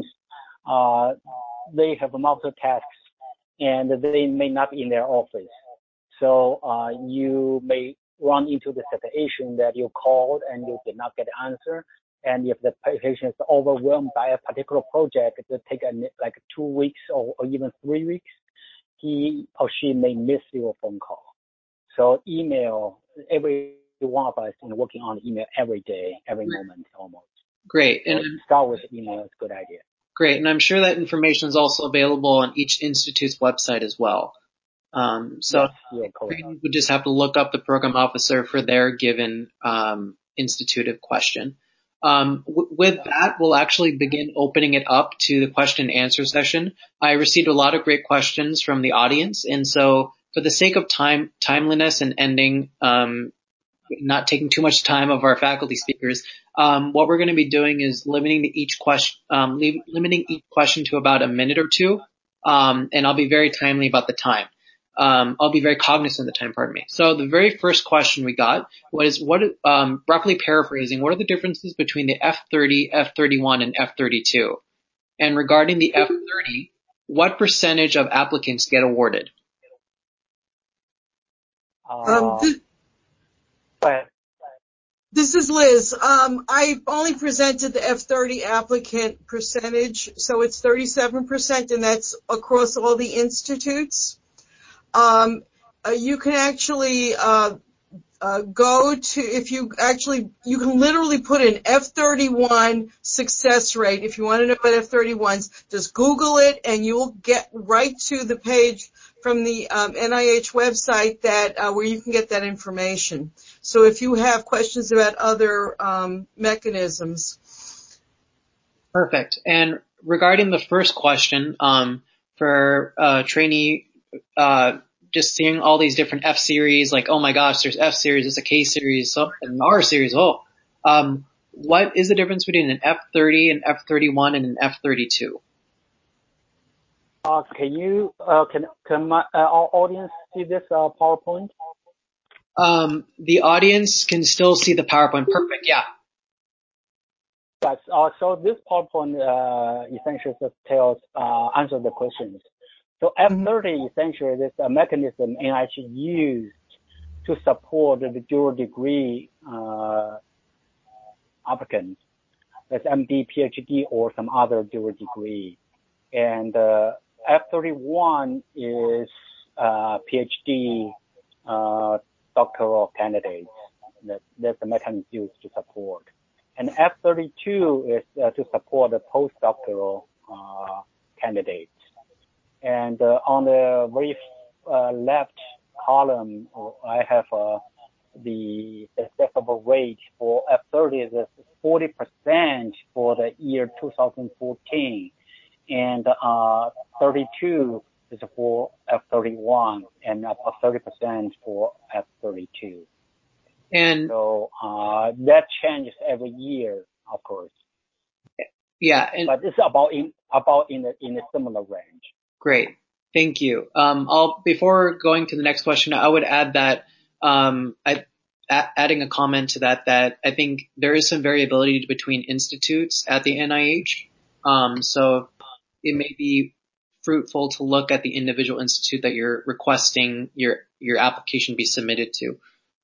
they have multiple tasks and they may not be in their office. So you may run into the situation that you called and you did not get an answer. And if the patient is overwhelmed by a particular project, it will take like 2 weeks or even 3 weeks, he or she may miss your phone call. So email, every one of us is working on email every day, every moment almost. Great. So and start with email is a good idea. Great. And I'm sure that information is also available on each institute's website as well. So yes, you would just have to look up the program officer for their given institutive question. With that, we'll actually begin opening it up to the question and answer session. I received a lot of great questions from the audience, and so for the sake of timeliness and ending, not taking too much time of our faculty speakers, what we're going to be doing is limiting each question to about a minute or two, and I'll be very timely about the time. I'll be very cognizant of the time, pardon me. So the very first question we got was roughly paraphrasing, what are the differences between the F30, F31, and F32? And regarding the F30, what percentage of applicants get awarded? This is Liz. I only presented the F30 applicant percentage, so it's 37%, and that's across all the institutes. You can actually go to, you can literally put in F31 success rate. If you want to know about F31s, just Google it and you'll get right to the page from the NIH website that where you can get that information. So if you have questions about other mechanisms. Perfect. And regarding the first question, for trainee, just seeing all these different F series, like, oh my gosh, there's F series, there's a K series, and R series. What is the difference between an F30, an F31, and an F32? Can our audience see this PowerPoint? The audience can still see the PowerPoint. Perfect. Yeah. Yes. So this PowerPoint essentially just answer the questions. So F30 essentially is a mechanism NIH used to support the dual degree applicants. that's MD, PhD, or some other dual degree. And F31 is PhD doctoral candidates. That's the mechanism used to support. And F32 is to support the postdoctoral candidates. And on the very left column, I have the accessible rate for F30 is 40% for the year 2014, and 32 is for F31, and about 30% for F32. And so that changes every year, of course. Yeah, but it's about in a similar range. Great, thank you. Before going to the next question, I would add that adding a comment to that I think there is some variability between institutes at the NIH. So it may be fruitful to look at the individual institute that you're requesting your application be submitted to.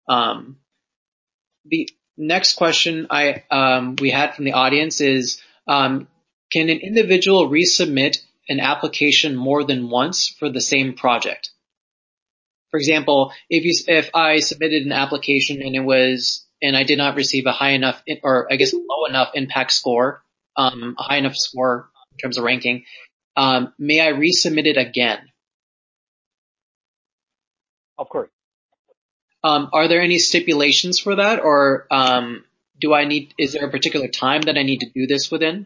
The next question we had from the audience is, can an individual resubmit an application more than once for the same project? For example, if I submitted an application and I did not receive a high enough, or I guess low enough impact score, a high enough score in terms of ranking, may I resubmit it again? Of course. Are there any stipulations for that, or is there a particular time that I need to do this within?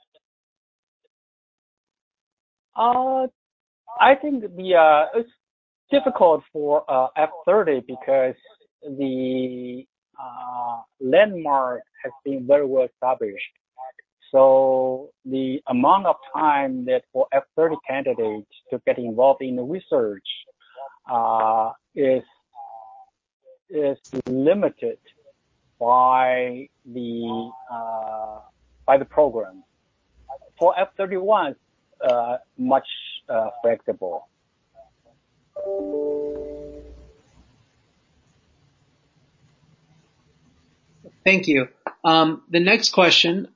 I think it's difficult for F30 because the landmark has been very well established. So the amount of time that for F30 candidates to get involved in the research is limited by the program. For F31, much flexible. Thank you. The next question,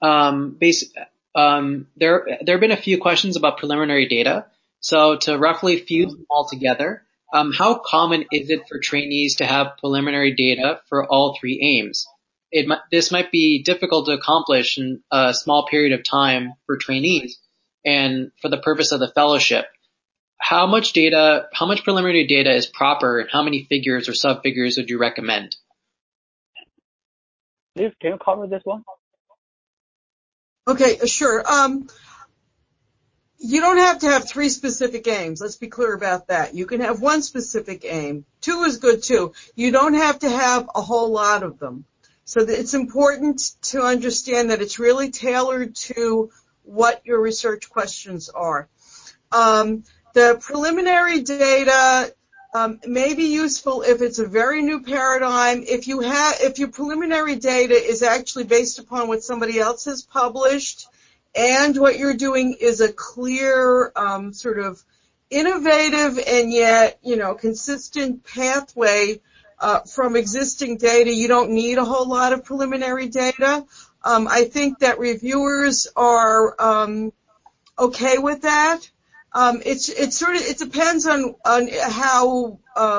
there have been a few questions about preliminary data. So to roughly fuse them all together, how common is it for trainees to have preliminary data for all three aims? This might be difficult to accomplish in a small period of time for trainees and for the purpose of the fellowship. How much preliminary data is proper, and how many figures or sub-figures would you recommend? Liz, can you cover this one? Okay, sure. You don't have to have three specific aims. Let's be clear about that. You can have one specific aim. Two is good too. You don't have to have a whole lot of them. So it's important to understand that it's really tailored to what your research questions are. The preliminary data may be useful if it's a very new paradigm. If your preliminary data is actually based upon what somebody else has published, and what you're doing is a clear, sort of innovative and yet, consistent pathway from existing data, you don't need a whole lot of preliminary data. I think that reviewers are okay with that. It depends on how,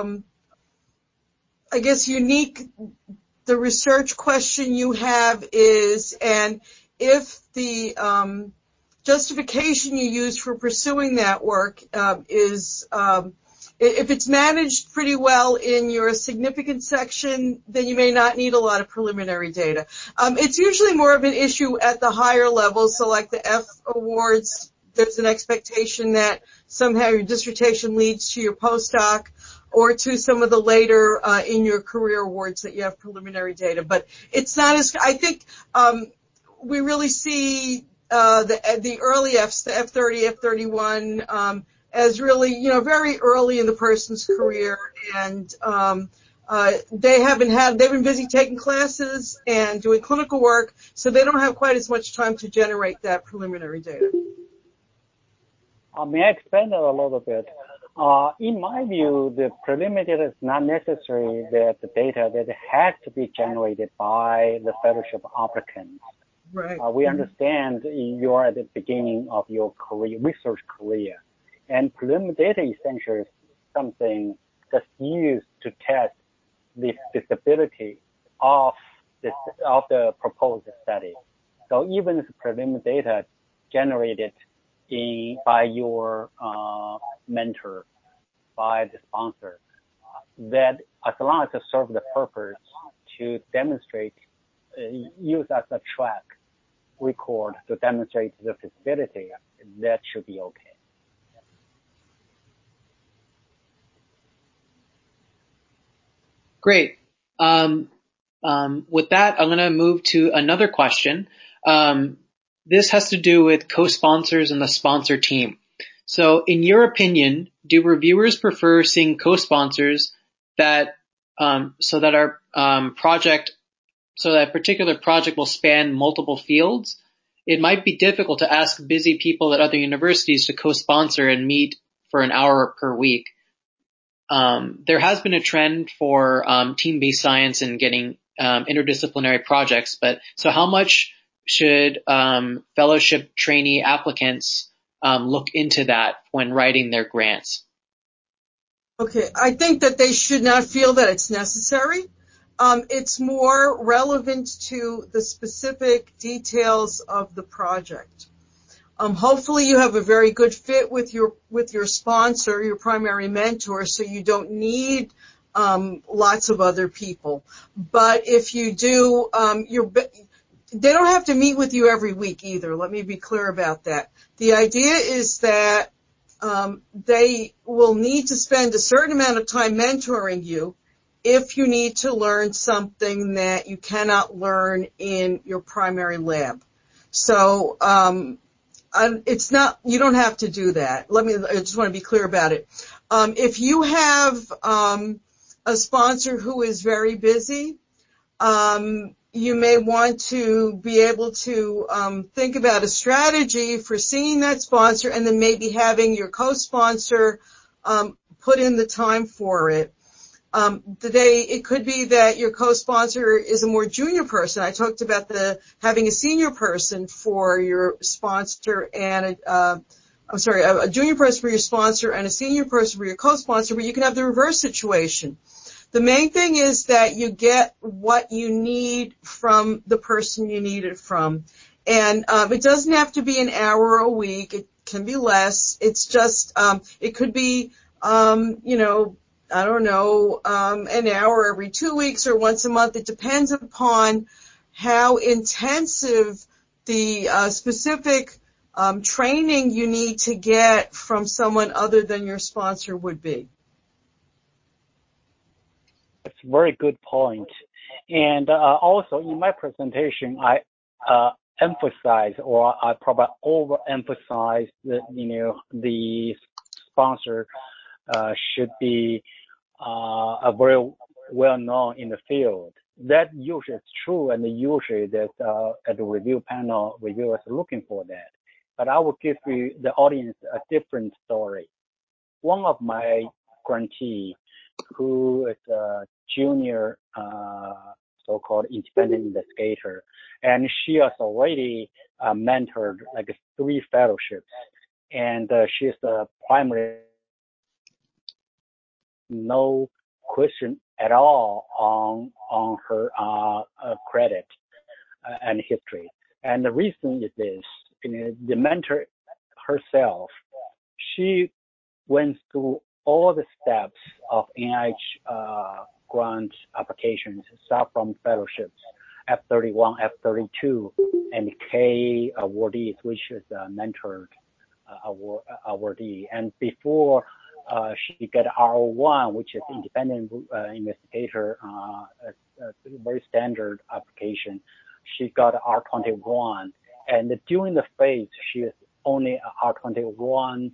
I guess, unique the research question you have is, and if the justification you use for pursuing that work is, if it's managed pretty well in your significant section, then you may not need a lot of preliminary data. It's usually more of an issue at the higher levels, so like the F awards, there's an expectation that somehow your dissertation leads to your postdoc, or to some of the later in your career awards that you have preliminary data. But it's not as, I think, we really see the early Fs, the F30, F31, as really, very early in the person's career, and they've been busy taking classes and doing clinical work, so they don't have quite as much time to generate that preliminary data. May I expand a little bit? In my view, the preliminary data is not necessary that the data that has to be generated by the fellowship applicants. Right. We understand you're at the beginning of your career, research career, and preliminary data essentially is something that's used to test the feasibility of the proposed study. So even if preliminary data generated by your mentor, by the sponsor, that as long as it serves the purpose to demonstrate, use as a track record to demonstrate the feasibility, that should be okay. Great. With that, I'm going to move to another question. This has to do with co-sponsors and the sponsor team. So in your opinion, do reviewers prefer seeing co-sponsors that so that a particular project will span multiple fields? It might be difficult to ask busy people at other universities to co-sponsor and meet for an hour per week. There has been a trend for team-based science and getting interdisciplinary projects, but so how much should fellowship trainee applicants look into that when writing their grants? Okay, I think that they should not feel that it's necessary. It's more relevant to the specific details of the project. Hopefully you have a very good fit with your sponsor, your primary mentor, so you don't need lots of other people. But if you do, they don't have to meet with you every week either. Let me be clear about that. The idea is that they will need to spend a certain amount of time mentoring you if you need to learn something that you cannot learn in your primary lab. So it's not, you don't have to do that. I just want to be clear about it. If you have a sponsor who is very busy, you may want to be able to think about a strategy for seeing that sponsor and then maybe having your co-sponsor put in the time for it. It could be that your co-sponsor is a more junior person. I talked about having a senior person for your sponsor and a junior person for your sponsor and a senior person for your co-sponsor, but you can have the reverse situation. The main thing is that you get what you need from the person you need it from. And it doesn't have to be an hour a week. It can be less. It's just, it could be, an hour every 2 weeks or once a month. It depends upon how intensive the specific training you need to get from someone other than your sponsor would be. That's a very good point. And also in my presentation, I emphasize, or I probably overemphasize that, the sponsor should be very well known in the field. That usually is true, and usually that at the review panel, reviewers are looking for that. But I will give you the audience a different story. One of my grantees, who is a junior so-called independent investigator, and she has already mentored like 3 fellowships, and she's the primary, no question at all on her credit and history. And the reason is this: the mentor herself, she went through all the steps of NIH grant applications, start from fellowships, F31, F32, and K awardees, which is a mentored awardee. And before she got R01, which is independent investigator, a very standard application, she got R21. And during the phase, she is only R21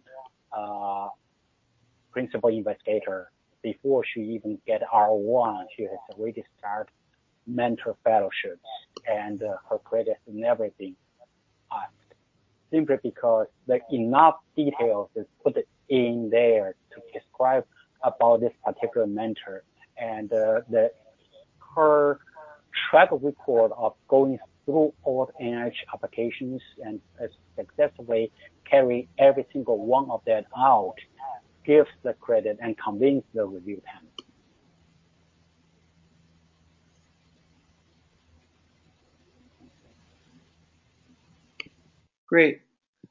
principal investigator. Before she even get R1, she has already started mentor fellowships, and her credit has never been asked, simply because there enough details is put in there to describe about this particular mentor, and her track record of going through all the NIH applications and successfully carry every single one of that out, gives the credit and convince the review panel. Great.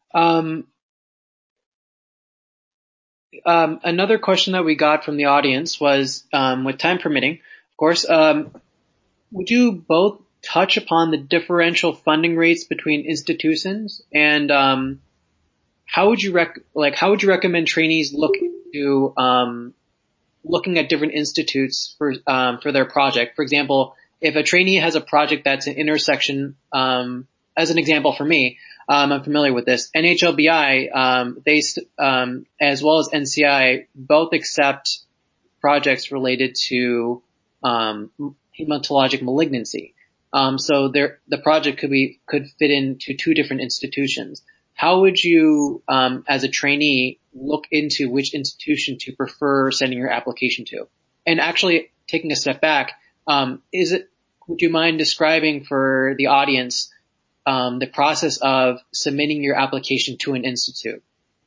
Another question that we got from the audience was, with time permitting, of course, would you both touch upon the differential funding rates between institutions, and how would you recommend trainees look into looking at different institutes for their project? For example, if a trainee has a project that's an intersection, as an example for me, I'm familiar with this. NHLBI, they as well as NCI both accept projects related to hematologic malignancy. So the project could fit into two different institutions. How would you, as a trainee, look into which institution to prefer sending your application to? And actually, taking a step back, would you mind describing for the audience the process of submitting your application to an institute?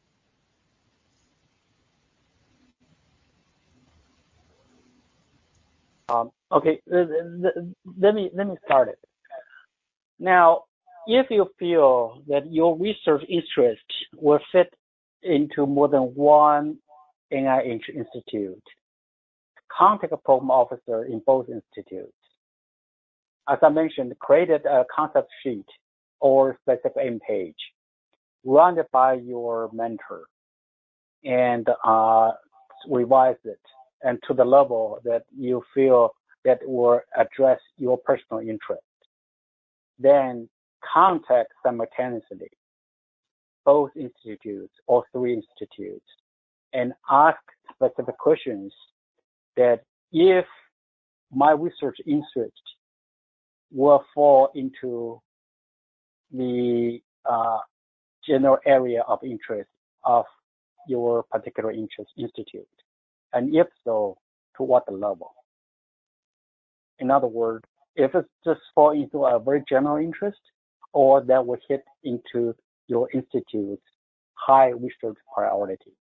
Okay, let me start it. Now, if you feel that your research interest will fit into more than one NIH institute, contact a program officer in both institutes. As I mentioned, create a concept sheet or specific aim page, run it by your mentor, and revise it, and to the level that you feel that will address your personal interest. Then contact simultaneously both institutes or three institutes and ask specific questions that if my research interest will fall into the general area of interest of your particular interest institute, and if so, to what level. In other words, if it just fall into a very general interest, or that will hit into your institute's high research priority.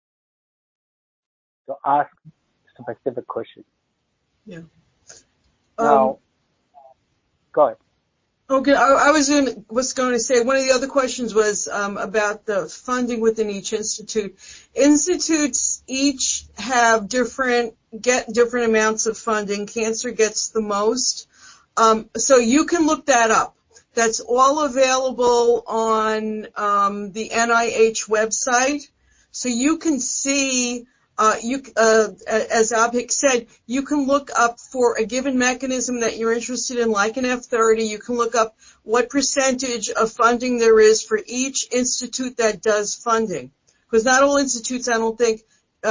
So ask specific questions. Yeah. Now, go ahead. Okay, I was going to say one of the other questions was about the funding within each institute. Institutes each have get different amounts of funding. Cancer gets the most, so you can look that up. That's all available on the NIH website, so you can see. As Abhik said, you can look up for a given mechanism that you're interested in, like an F30. You can look up what percentage of funding there is for each institute that does funding. Because not all institutes, I don't think,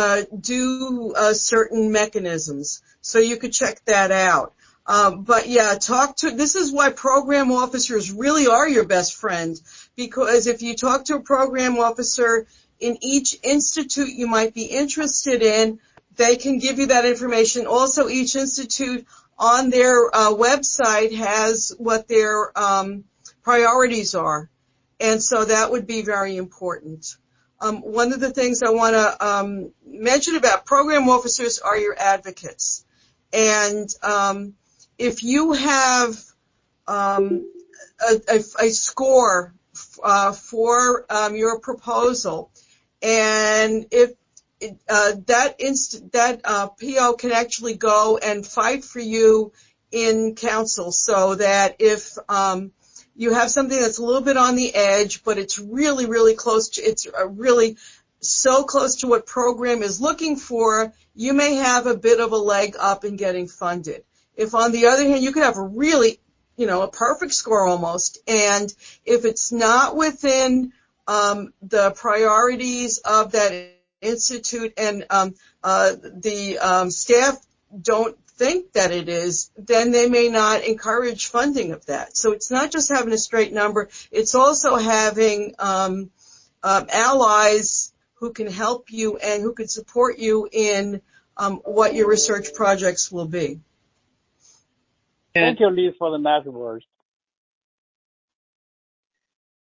do certain mechanisms. So you could check that out. But yeah, this is why program officers really are your best friend. Because if you talk to a program officer in each institute you might be interested in, they can give you that information. Also, each institute on their website has what their priorities are, and so that would be very important. One of the things I want to mention about program officers are your advocates. And if you have a score for your proposal, and if that PO can actually go and fight for you in council, so that if you have something that's a little bit on the edge, but it's really, really close to, it's really so close to what program is looking for, you may have a bit of a leg up in getting funded. If on the other hand, you could have a really, a perfect score almost, and if it's not within the priorities of that institute, and the staff don't think that it is, then they may not encourage funding of that. So it's not just having a straight number, it's also having allies who can help you and who can support you in what your research projects will be. Thank you, Lee, for the nice words.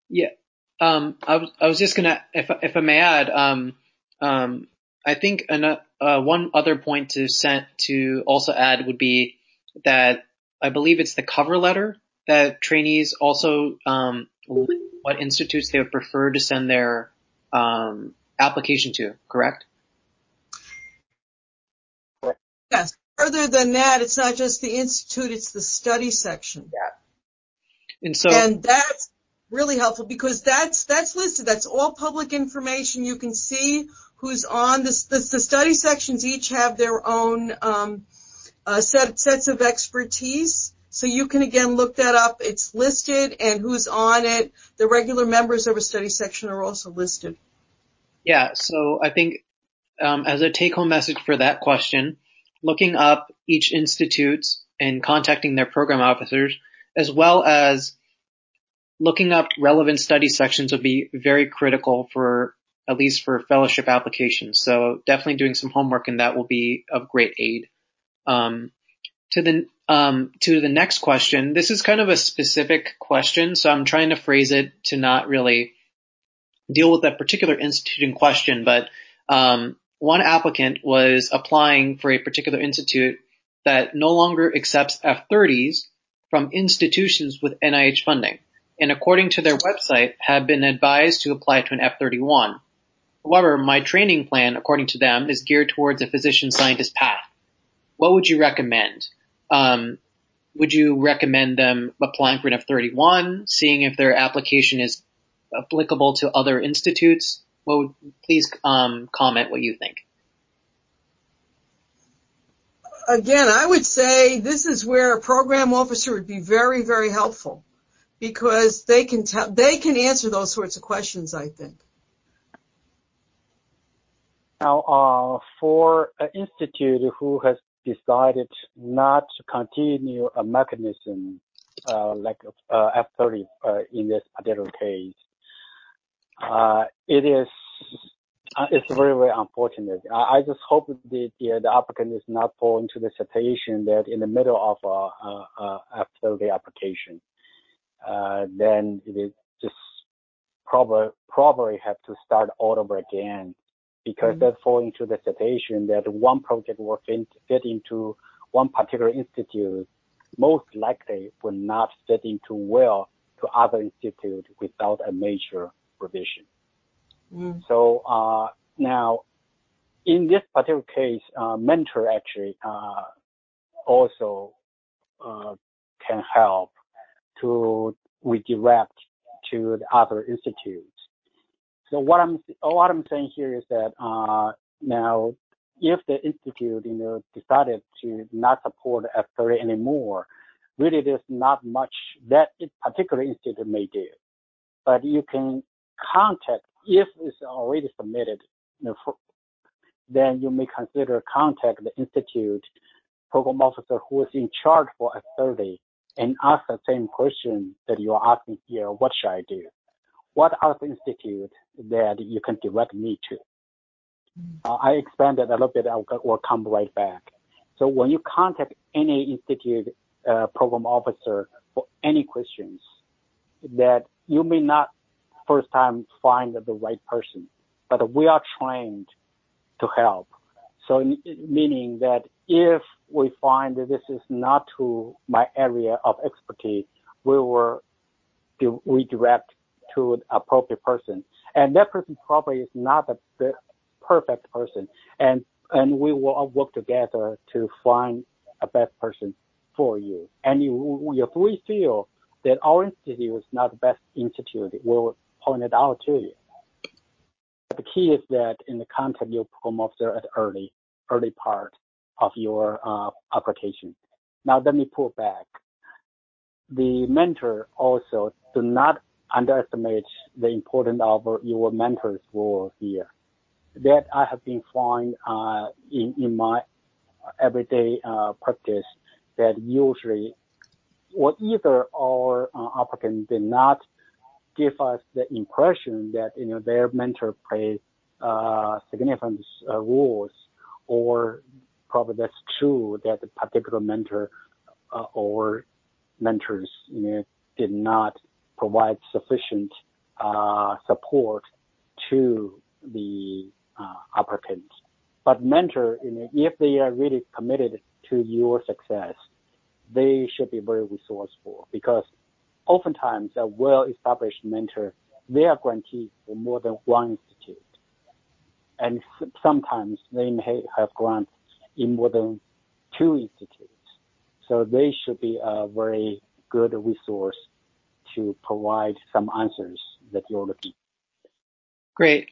Yeah. I was just gonna, if I may add, I think one other point to also add would be that I believe it's the cover letter that trainees also what institutes they would prefer to send their application to. Correct? Yes. Further than that, it's not just the institute; it's the study section. Yeah. And that's really helpful because that's listed. That's all public information. You can see who's on this. The study sections each have their own sets of expertise. So you can again look that up. It's listed and who's on it. The regular members of a study section are also listed. Yeah. So I think as a take-home message for that question, looking up each institute and contacting their program officers, as well as looking up relevant study sections would be very critical for, at least for fellowship applications. So definitely doing some homework in that will be of great aid. To the next question, this is kind of a specific question, so I'm trying to phrase it to not really deal with that particular institute in question, but one applicant was applying for a particular institute that no longer accepts F-30s from institutions with NIH funding, and according to their website, have been advised to apply to an F-31. However, my training plan, according to them, is geared towards a physician-scientist path. What would you recommend? Would you recommend them applying for an F-31, seeing if their application is applicable to other institutes? Please comment what you think. Again, I would say this is where a program officer would be very, very helpful because they can answer those sorts of questions, I think. Now, for an institute who has decided not to continue a mechanism like F-30 in this particular case, it's very, very unfortunate. I just hope that the applicant is not fall into the situation that in the middle of a F-30 application, then it is just probably have to start all over again, because that fall into the situation that one project will fit into one particular institute, most likely will not fit into well to other institutes without a major revision. So now, in this particular case, mentor actually also can help to redirect to the other institutes. So what I'm saying here is that now, if the institute decided to not support F-30 anymore, really there's not much that particular institute may do. But you can contact, if it's already submitted, then you may consider contact the institute program officer who is in charge for F-30 and ask the same question that you are asking here: what should I do? What are the institutes that you can direct me to? I expanded a little bit. I'll come right back. So when you contact any institute program officer for any questions, that you may not first time find the right person, but we are trained to help. So meaning that if we find that this is not to my area of expertise, we will redirect to the appropriate person. And that person probably is not the perfect person. And we will all work together to find a best person for you. And if we feel that our institute is not the best institute, we'll point it out to you. But the key is that in the contact your program officer at the early part of your application. Now let me pull back. The mentor also do not underestimate the importance of your mentor's role here. That I have been finding in my everyday practice, that usually, or either our applicant did not give us the impression that their mentor plays significant roles, or probably that's true that the particular mentor or mentors did not provide sufficient support to the applicant. But mentor, if they are really committed to your success, they should be very resourceful, because oftentimes a well-established mentor, they are grantees for more than one institute. And sometimes they may have grants in more than 2 institutes. So they should be a very good resource to provide some answers that you're looking for. Great.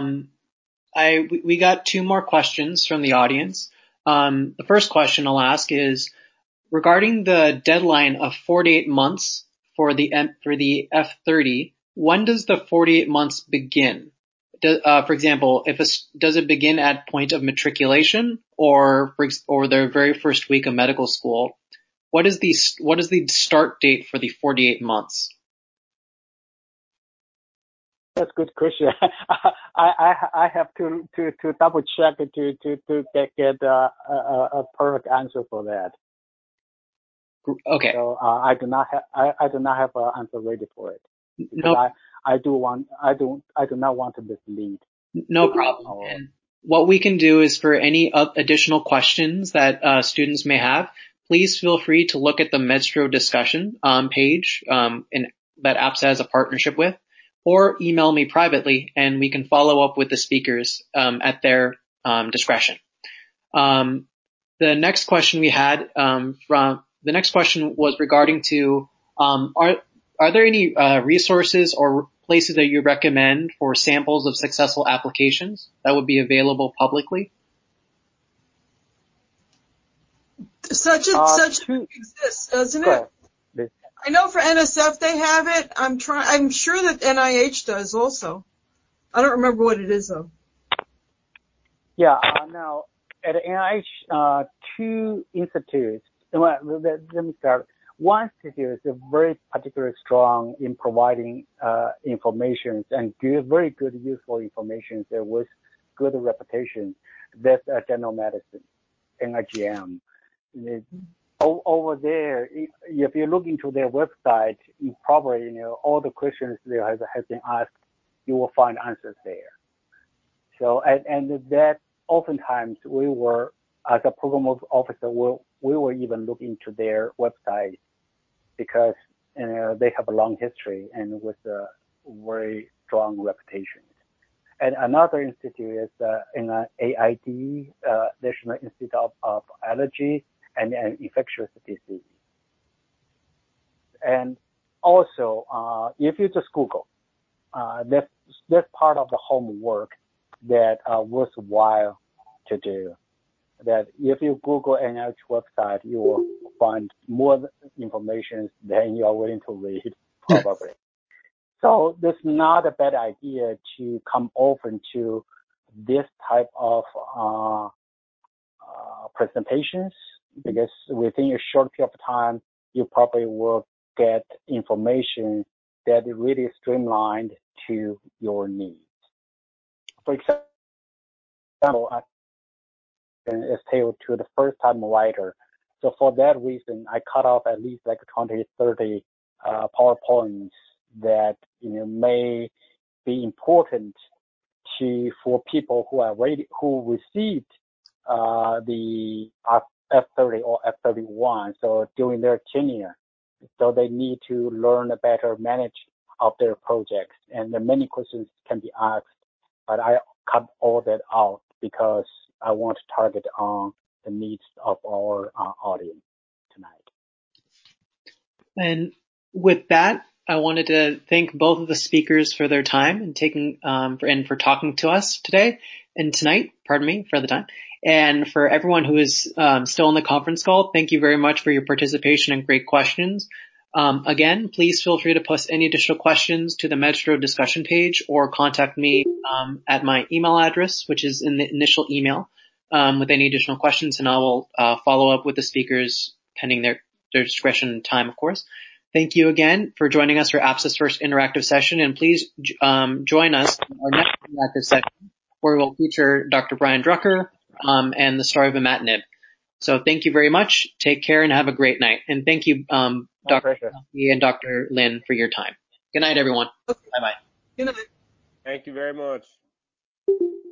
We got 2 more questions from the audience. The first question I'll ask is regarding the deadline of 48 months for the F30. When does the 48 months begin? For example, does it begin at point of matriculation or their very first week of medical school? What is the start date for the 48 months? That's a good question. I have to double check to get a perfect answer for that. Okay. So I do not have an answer ready for it. No. I do not want to mislead. No problem. And what we can do is, for any additional questions that students may have, please feel free to look at the Medstro discussion page that APSA has a partnership with, or email me privately, and we can follow up with the speakers at their discretion. The next question we had the next question was regarding to are there any resources or places that you recommend for samples of successful applications that would be available publicly? Such exists, doesn't it? I know for NSF they have it. I'm sure that NIH does also. I don't remember what it is though. Yeah. Now at NIH, 2 institutes. Well, let me start. One institute is very particularly strong in providing information and very good, useful information with good reputation. That's General Medicine, NIGM. Over there, if you look into their website, you probably, all the questions there have been asked, you will find answers there. So, and that oftentimes we were, as a program officer, we were even looking into their website because they have a long history and with a very strong reputation. And another institute is AID, National Institute of Allergy and Infectious Disease. And also, if you just Google, that's part of the homework that worthwhile to do. That if you Google NIH website, you will find more information than you are willing to read, probably. So this is not a bad idea to come open to this type of presentations, because within a short period of time, you probably will get information that is really streamlined to your needs. For example, is tailored to the first-time writer. So for that reason, I cut off at least like 20, 30 PowerPoints that may be important for people who received the F30 or F31. So during their tenure, so they need to learn a better manage of their projects, and many questions can be asked. But I cut all that out because I want to target on the needs of our audience tonight. And with that, I wanted to thank both of the speakers for their time and for talking to us today and tonight. Pardon me for the time. And for everyone who is still on the conference call, thank you very much for your participation and great questions. Again, please feel free to post any additional questions to the Medstro discussion page or contact me at my email address, which is in the initial email, with any additional questions, and I will follow up with the speakers pending their discretion and time, of course. Thank you again for joining us for APSA's first interactive session, and please join us in our next interactive session, where we'll feature Dr. Brian Drucker and the story of imatinib. So thank you very much. Take care and have a great night. And thank you, Dr. and Dr. Lin, for your time. Good night, everyone. Bye-bye. Good night. Thank you very much.